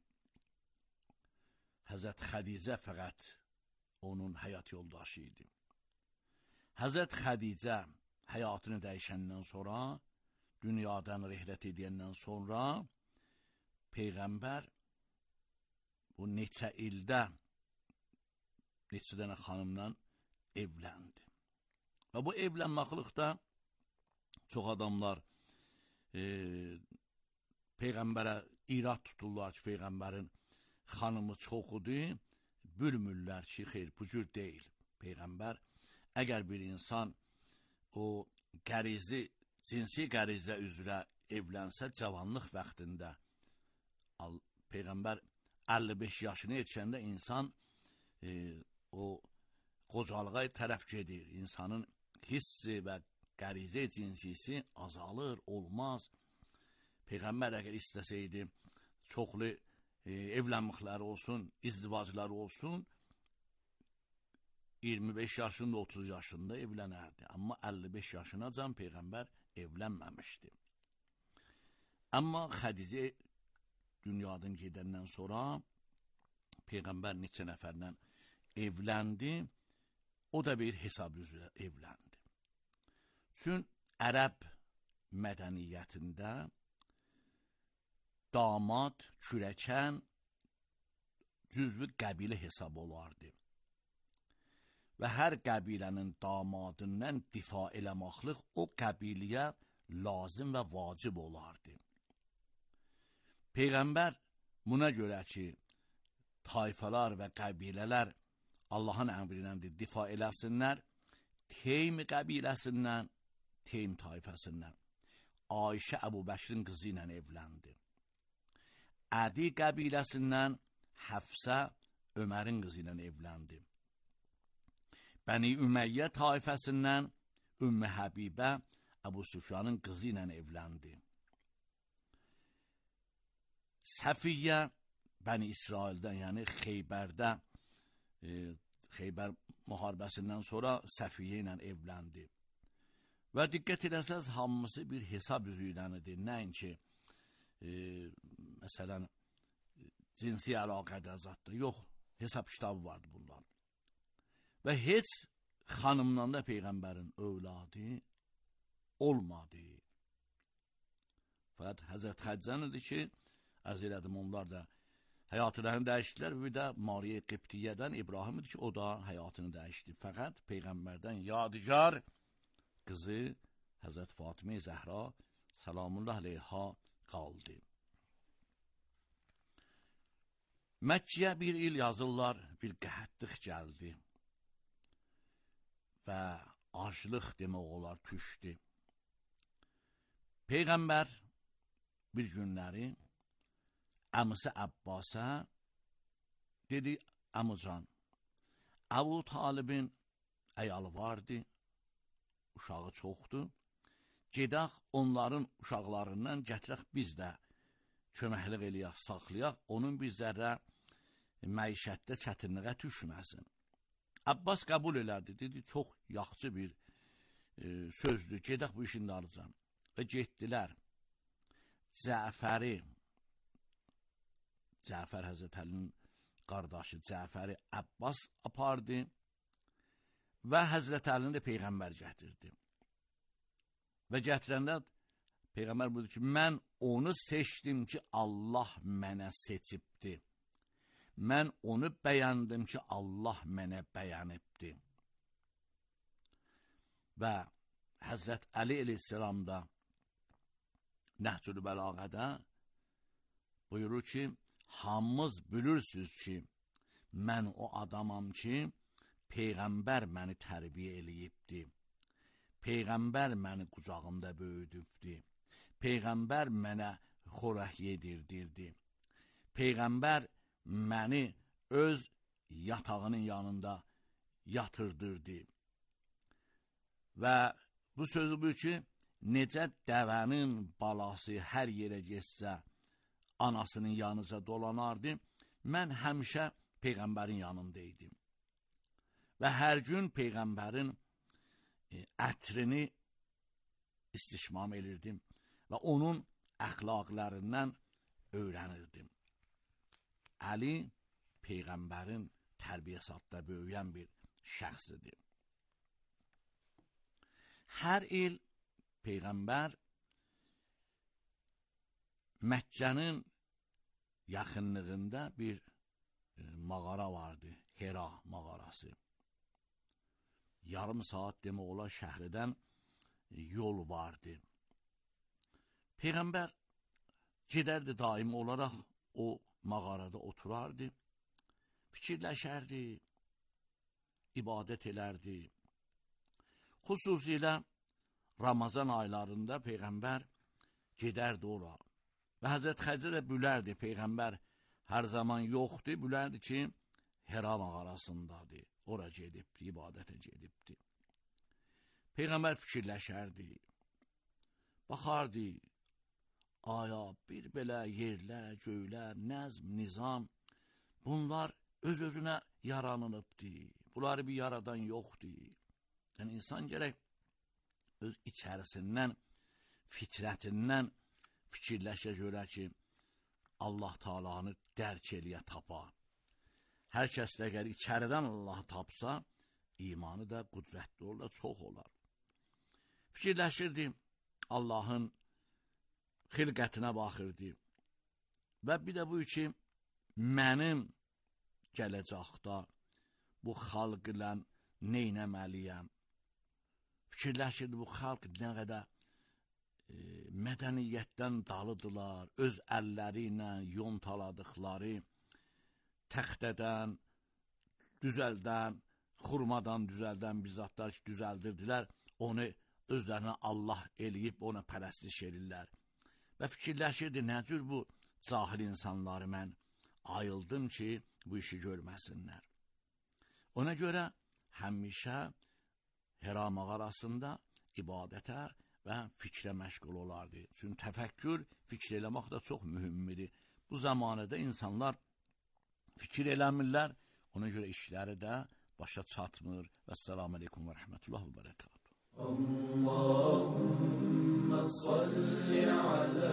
[SPEAKER 11] Həzrət Xədicə fəqət onun həyat yoldaşı idi. Həzrət Xədicə həyatını dəyişəndən sonra, dünyadan rihlət edəndən sonra Peyğəmbər bu neçə ildə neçə dənə xanımla evləndi. Və bu evlənməklikdə çox adamlar Peyğəmbərə irad tuturlar ki, Peyğəmbərin xanımı çoxudur, bülmürlər ki, xeyr, bu cür deyil. Peyğəmbər, əgər bir insan o cinsi qərizə üzrə evlənsə, cavanlıq vaxtında, Peyğəmbər 55 yaşına yetişəndə insan o qocalığa tərəf gedir. İnsanın hissi və qərizə cinsisi azalır, olmaz. Peyğəmbər əgər istəsəydi, çoxlu evlənməkləri olsun, izdivacları olsun, 25 yaşında, 30 yaşında evlənərdi. Amma 55 yaşınacan Peyğəmbər evlənməmişdi. Amma Xədicə dünyadan gedəndən sonra Peyğəmbər neçə nəfərlə evləndi, o da bir hesab üzrə evləndi. Çünki ərəb mədəniyyətində damad, kürəkən cüzvü qəbilə hesab olardı. Və hər qəbilənin damadından difa eləməklik o qəbiləyə lazım və vacib olardı. Peyğəmbər buna görə ki, tayfalar və qəbilələr Allahın əmrinə difa eləsinlər, Teym qəbiləsindən, Teym tayfasından Ayşə Əbu Bəkrin qızı ilə evləndi. Ədi qəbiləsindən Həfsə Ömərin qızı ilə evləndi. Bəni Ümeyyə tayfasından Ümmü Həbibə Əbu Süfyanın qızı ilə evləndi. Səfiyyə Bəni İsraildən, yəni Xeybərdə, Xeybər müharibəsindən sonra Səfiyyə ilə evləndi. Və diqqət eləsəz, hamısı bir hesab üzrədir. Nəinki, məsələn, cinsi əlaqədə zətdə. Yox, hesab kitabı vardı bunlar. Və heç xanımdan da Peyğəmbərin övladı olmadı. Fəqət Həzrət Xədicədir ki, ərz elədim, onlar da həyatlarını dəyişdilər. Bir də Mariyə Qibtiyyədən İbrahim idi ki, o da həyatını dəyişdi. Fəqət Peyğəmbərdən yadigar qızı Həzrət Fatimə Zəhra salamullah aleyha qaldı. Məkkəyə bir il yazırlar, bir qəhətlik gəldi və aclıq demək olar düşdü. Peyğəmbər bir günləri əmisi Əbbasa dedi, əmucan, Əbu Talibin əyalı vardı, uşağı çoxdur, gedək onların uşaqlarından gətirək biz də köməklik eləyək, saxlayaq, onun bir zərrə məişətdə çətinliğə düşməsin. Abbas qəbul elədi, dedi, çox yaxşı bir sözdür, gedək bu işin darıcan. Və getdilər, Cəfər Həzrət Əlinin qardaşı Cəfəri Abbas apardı və Həzrət Əlini də Peyğəmbər gətirdi. Və gətirəndə Peyğəmbər buyurdu ki, mən onu seçdim ki, Allah mənə seçibdi. Mən onu bəyəndim ki, Allah mənə bəyənibdi. Və Həzrət Əli əleyhissalam da Nəhcül Bəlağədə buyurur ki, hamınız bilirsiniz ki, mən o adamam ki, Peyğəmbər məni tərbiyə eləyibdi. Peyğəmbər məni qucağımda böyüdübdi. Peyğəmbər mənə xörək yedirdirdi. Peyğəmbər məni öz yatağının yanında yatırdırdı. Və bu sözü bu ki, necə dəvənin balası hər yerə getsə, anasının yanıca dolanardı, mən həmişə Peyğəmbərin yanındaydım. Və hər gün Peyğəmbərin ətrini istişmam edirdim və onun əxlaqlarından öyrənirdim. Əli Peyğəmbərin tərbiyəsində böyüyən bir şəxsidir. Hər il Peyğəmbər Məkkənin yaxınlığında bir mağara vardı, Hera mağarası. Yarım saat demək olar şəhərdən yol vardı. Peyğəmbər gedərdi daim olaraq o mağarada oturardı, fikirləşərdi, ibadət elərdi. Xüsusilə Ramazan aylarında Peyğəmbər gedərdi ora. Və Həzrət Xədicə də bilərdi, Peyğəmbər hər zaman yoxdur, bilərdi ki, Hera mağarasındadır, ora gedibdi, ibadətə gedibdi. Peyğəmbər fikirləşərdi, baxardı, aya bir belə yerlər, göylər, nəzm, nizam, bunlar öz-özünə yaranılıbdı, bunları bir yaradan yoxdur. Yəni, insan gərək öz içərisindən, fitrətindən fikirləşə görə ki, Allah Taala'nı dərk eləyə tapa. Hər kəs də əgər içəridən Allahı tapsa, imanı da qüdrətli olar, çox olar. Fikirləşirdi, Allahın xilqətinə baxırdı. Və bir də bu ki, mənim gələcəkdə bu xalq ilə neynəməliyəm? Fikirləşirdi, bu xalq nə qədər mədəniyyətdən dalıdılar, öz əlləri ilə yontaladıqları təxtədən, düzəldən, xurmadan düzəldən bizatlar ki, düzəldirdilər, onu özlərinə Allah eləyib, ona pərəstiş edirlər. Və fikirləşirdi, nə cür bu cahil insanları mən ayıldım ki, bu işi görməsinlər. Ona görə həmişə Hera mağarasında ibadətə və fikrə məşğul olardı. Çünki təfəkkür, fikir eləmək də çox mühümmidir. Bu zamanədə insanlar fikir eləmirlər, ona görə işləri də başa çatmır. Vəssalamu aleykum və rəhmətullah və bərəkatuhu.
[SPEAKER 8] Allahümme salli ala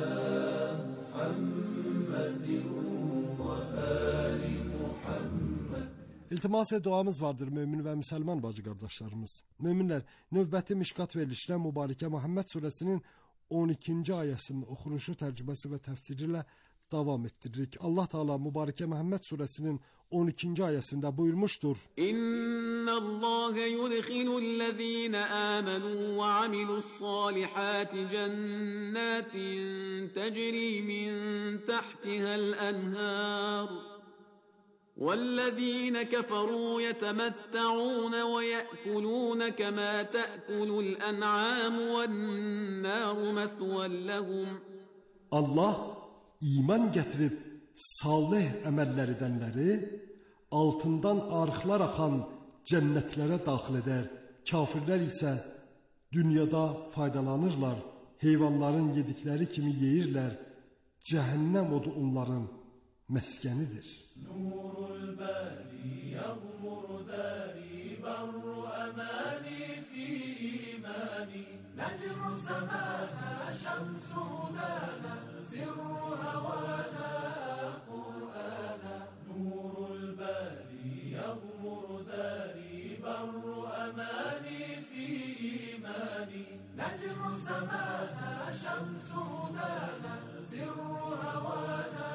[SPEAKER 8] Muhammedin və ali Muhammed.
[SPEAKER 9] İltimas duamız vardır mömin və müsəlman bacı qardaşlarımız. Möminlər, növbəti Mişkat verilişlə Mübarəkə Muhammed surəsinin 12-ci ayəsinin oxunuşu, tərcüməsi və təfsiri ilə davam ettiririk. Allah Teala Mübarəkə Muhammed surəsinin 12-ci ayəsində buyurmuşdur.
[SPEAKER 10] İnnəllâhe yudxilüllezîne âmenû və amilussâlihâti cennâtin tecrî min tahtihal enhâr. وَالَّذِينَ كَفَرُوا يَتَمَتَّعُونَ وَيَأْكُلُونَ كَمَا تَأْكُلُ الْأَنْعَامُ وَالنَّارُ مَثْوًى لَهُمْ.
[SPEAKER 9] Allah iman gətirib salih əməllər edənləri altından arıqlar axan cənnətlərə daxil edər. Kafirlər isə dünyada faydalanırlar, heyvanların yedikləri kimi yeyirlər. Cəhənnəm odu onların məskənidir.
[SPEAKER 8] Nurul bari yağmur dari barru amani fi imani necru semana şemsu lana zirru havana Kur'ana. Nurul bari yağmur dari barru amani fi imani necru semana şemsu lana zirru havana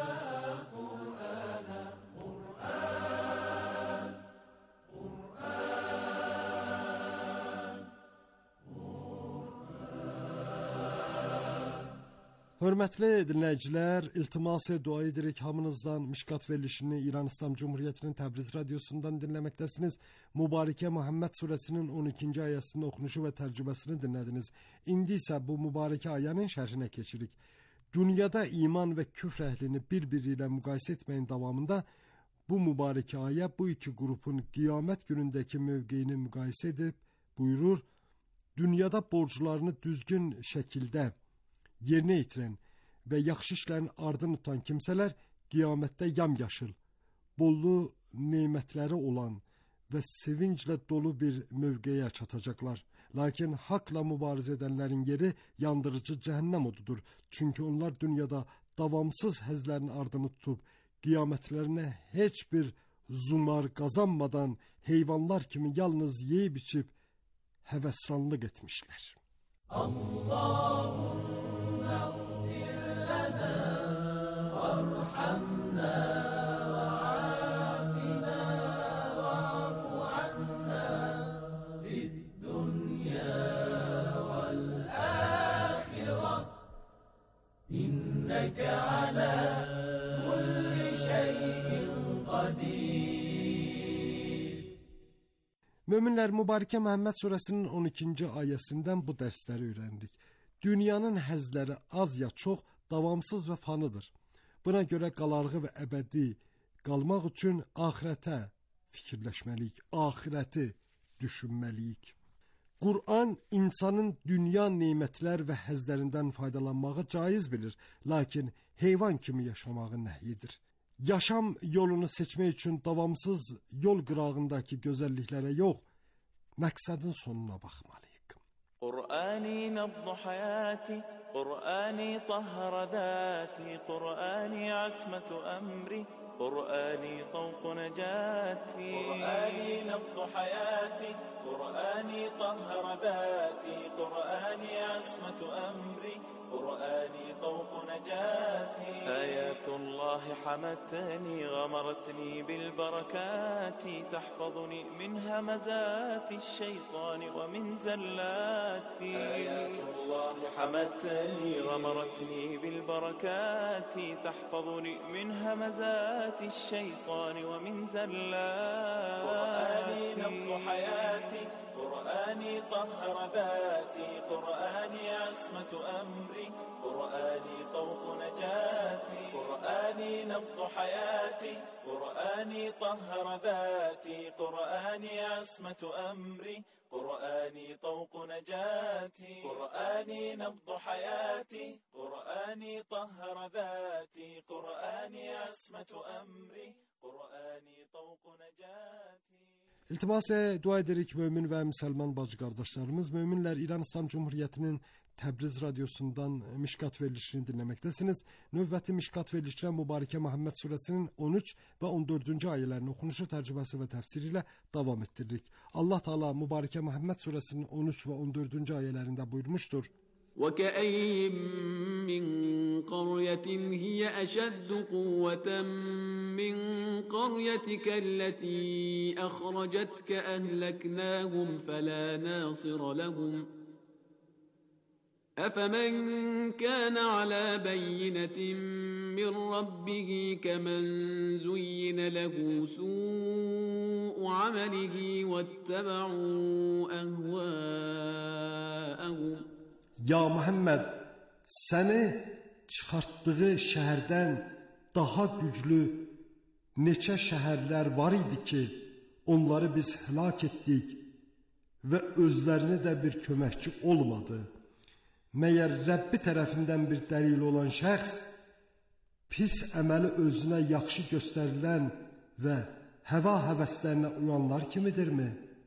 [SPEAKER 9] Hörmətli dinləyicilər, iltimas-ı dua edirik hamınızdan Mişkat verilişini İran İslam Cumhuriyyətinin Təbriz radiosundan dinləməkdəsiniz. Mübarəkə Muhammed surəsinin 12-ci ayəsinin oxunuşu və tərcüməsini dinlədiniz. İndi isə bu mübarəkə ayənin şərhinə keçirik. Dünyada iman və küfr əhlini bir-biri ilə müqayisə etməyin davamında bu mübarəkə ayə bu iki qrupun qiyamət günündəki mövqeyini müqayisə edib buyurur, dünyada borclarını düzgün şəkildə yerinə yetirən və yaxşı işlərin ardını tutan kimsələr qiyamətdə yamyaşıl, bollu nemətləri olan və sevinclə dolu bir mövqeyə çatacaqlar. Lakin haqla mübarizə edənlərin yeri yandırıcı cəhənnəm odudur. Çünki onlar dünyada davamsız həzlərin ardını tutub, qiyamətlərinə heç bir zumar qazanmadan heyvanlar kimi yalnız yeyib içib həvəsranlıq etmişlər.
[SPEAKER 8] Allahümme gfir lana varhamna ve afina ve
[SPEAKER 9] Möminlər, Mübarəkə Məhəmməd surəsinin 12-ci ayəsindən bu dərsləri öyrəndik. Dünyanın həzləri az ya çox davamsız və fanıdır. Buna görə qalarğı və əbədi qalmaq üçün axirətə fikirləşməliyik, axirəti düşünməliyik. Qur'an insanın dünya nemətlər və həzlərindən faydalanmağı caiz bilir, lakin heyvan kimi yaşamağı nəhyidir. Yaşam yolunu seçmək üçün davamsız yol qırağındakı gözəlliklərə yox, məqsədin sonuna baxmalıyıq.
[SPEAKER 12] Qur'ani nabdu hayati, Qur'ani tahhara zati, Qur'ani asmatu amri, Qur'ani tawqu najati. Qur'ani nabdu hayati, Qur'ani tahhara zati, Qur'ani asmatu amri, قرآني طوق نجاتي. آيات الله حمتني غمرتني بالبركات تحفظني من همزات الشيطان ومن زلاتي. آيات الله حمتني غمرتني بالبركات تحفظني من همزات الشيطان ومن زلاتي. قرآني نبض حياتي، قرآني طهر ذاتي، قرآني عصمة أمري، قرآني طوق نجاتي. قرآني نبض حياتي، قرآني طهر ذاتي، قرآني عصمة أمري، قرآني طوق نجاتي. قرآني نبض حياتي، قرآني طهر ذاتي، قرآني عصمة أمري، قرآني طوق نجاتي.
[SPEAKER 9] İltimas dua edirik mömin və müsəlman bacı qardaşlarımız. Möminlər, İran İslam Cumhuriyyətinin Təbriz radiosundan Mişkat verilişini dinləməkdəsiniz. Növbəti Mişkat verilişinə Mübarəkə Məhəmməd surəsinin 13 və 14-cü ayələrini oxunuşu, tərcüməsi və təfsiri ilə davam etdiririk. Allah Teala Mübarəkə Məhəmməd surəsinin 13 və 14-cü ayələrində buyurmuşdur:
[SPEAKER 10] وكأي من قرية هي أشد قوة من قريتك التي أخرجتك أهلكناهم فلا ناصر لهم أفمن كان على بينة من ربه كمن زين له سوء عمله واتبعوا أهواءهم.
[SPEAKER 9] Ya Muhammed, səni çıxartdığı şəhərdən daha güclü neçə şəhərlər var idi ki, onları biz həlak etdik və özlərinə də bir köməkçi olmadı. Məyər Rəbbi tərəfindən bir dəlil olan şəxs, pis əməli özünə yaxşı göstərilən və həva həvəslərinə uyanlar kimidirmi?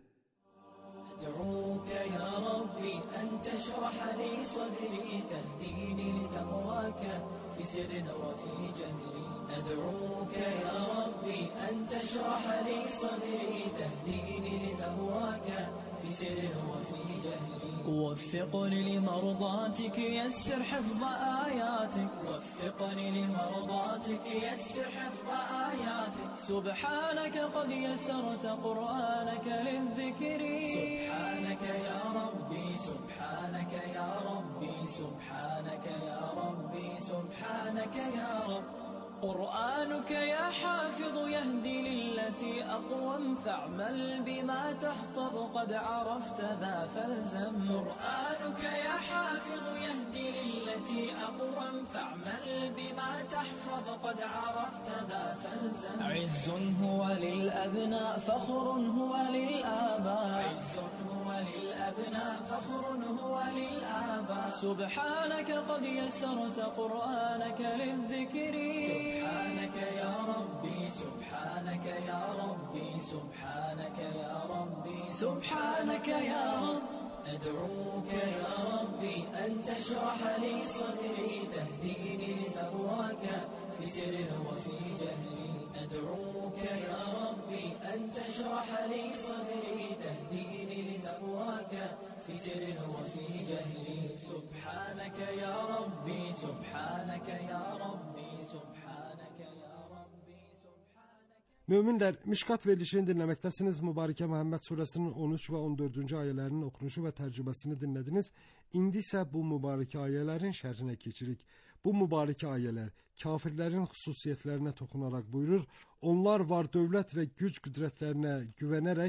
[SPEAKER 8] أدعوك يا ربي أن تشرح لي صدري تهديني لتقواك في سر وفي جهري. أدعوك يا ربي أن تشرح لي صدري تهديني لتقواك في سر وفي جهري. وفقني لمرضاتك يسر حفظ آياتك، وفقني لمرضاتك يسر حفظ آياتك. سبحانك قد يسرت قرآنك للذكر. سبحانك يا ربي، سبحانك يا ربي، سبحانك يا ربي، سبحانك يا رب. قرآنك يا حافظ يهدي للتي أقوم، فاعمل بما تحفظ قد عرفت ذا فالزم. قرآنك يا حافظ يهدي للتي أقوم، فاعمل بما تحفظ قد عرفت ذا فالزم. عز هو للأبناء، فخر هو للآباء. عز هو للأبناء، فخر هو للآباء. سبحانك قد يسرت قرآنك للذكر. سبحانك يا ربي، سبحانك يا ربي، سبحانك يا ربي، سبحانك يا رب. أدعوك يا ربي أن تشرح لي صدري تهديني لتقواك في سر وفي جهري. أدعوك يا ربي أن تشرح لي صدري تهديني لتقواك في سر وفي جهري. سبحانك يا ربي، سبحانك يا ربي، سبحانك يا ربي، سبحانك.
[SPEAKER 9] Möminlər, Mişkat verilişini dinləməkdəsiniz. Mübarəkə Məhəmməd surəsinin 13 və 14-cü ayələrinin oxunuşu və tərcüməsini dinlədiniz. İndi isə bu mübarəkə ayələrin şərhinə keçirik. Bu mübarəkə ayələr kafirlərin xüsusiyyətlərinə toxunaraq buyurur: onlar var dövlət və güc qüdrətlərinə güvənərək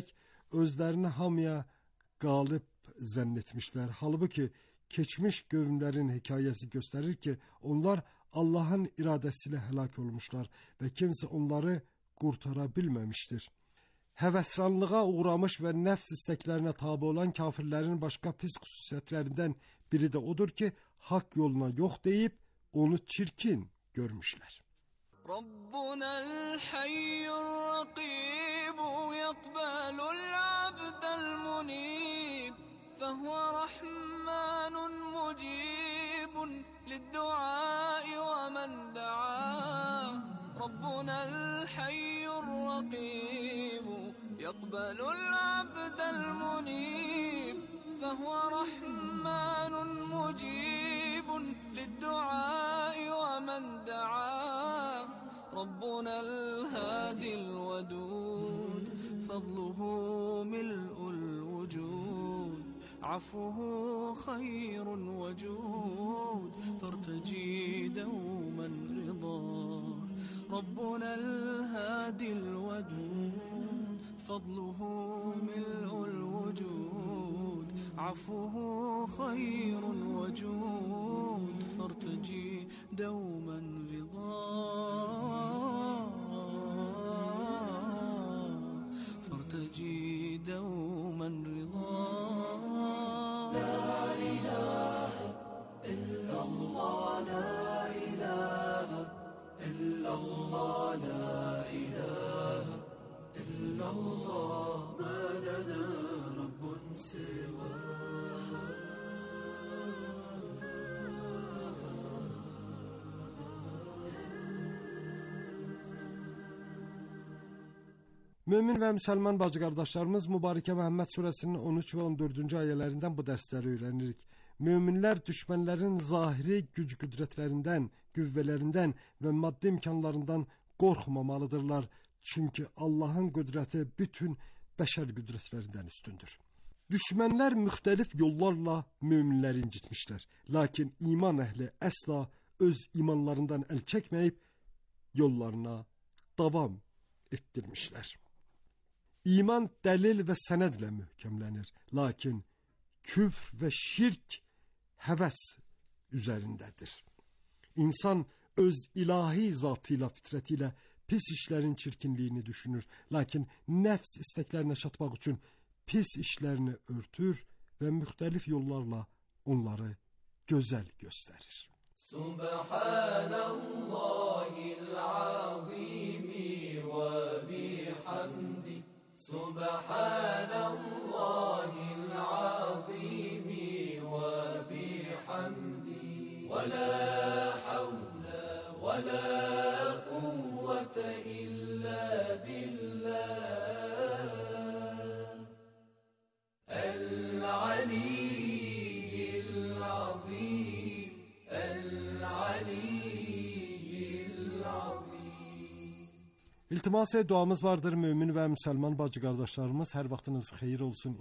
[SPEAKER 9] özlərini hamıya qalib zənn etmişlər. Halbuki keçmiş qövmlərin hekayəsi göstərir ki, onlar Allahın iradəsi ilə həlak olmuşlar və kimsə onları qurtara bilməmişdir. Həvəsranlığa uğramış və nəfs istəklərinə tabe olan kafirlərin başqa pis xüsusiyyətlərindən biri də odur ki, haqq yoluna yox deyib onu çirkin görmüşlər.
[SPEAKER 5] Rabbunal hayyur raqib yaqbalul abdal munib fehuve rahmanun mucibun liddu'a ve men da'a. Rabbunal hayyur raqib yaqbalul abdal munib fehuve rahmanun mucibun liddu'a ve men da'a. ربنا الهادي الودود فضله ملء الوجود عفوه خير وجود فارتجي دوما رضاه. ربنا الهادي الودود فضله ملء الوجود عفوه خير وجود فارتجي دوما رضاه. فارتجي دوما رضاه. لا إله إلا الله لا إله إلا الله لا إله إلا الله ما لنا رب سواه.
[SPEAKER 9] Mömin və müsəlman bacı qardaşlarımız Mübarəkə Məhəmməd surəsinin 13 və 14-cü ayələrindən bu dərsləri öyrənirik. Möminlər düşmənlərin zahiri güc qüdrətlərindən, qüvvələrindən və maddi imkanlarından qorxmamalıdırlar. Çünki Allahın qüdrəti bütün bəşər qüdrətlərindən üstündür. Düşmənlər müxtəlif yollarla möminləri incitmişlər. Lakin iman əhli əsla öz imanlarından əl çəkməyib yollarına davam etdirmişlər. İman dəlil və sənədlə möhkəmlənir. Lakin küfr və şirk həvəs üzərindədir. İnsan öz ilahi zatı ilə, fitrəti ilə pis işlərin çirkinliyini düşünür. Lakin nəfs istəklərinə çatmaq üçün pis işlərini örtür və müxtəlif yollarla onları gözəl göstərir.
[SPEAKER 5] Subhanallahil azimi və bihamdi. Subhanallahil azimi və bihamdi. Və la havle və la kuvvete illa billah. El-aliyyil azim. El-aliyyil azim.
[SPEAKER 9] İltimas duamız vardır mömin və müsəlman bacı qardaşlarımız. Hər vaxtınız xeyir olsun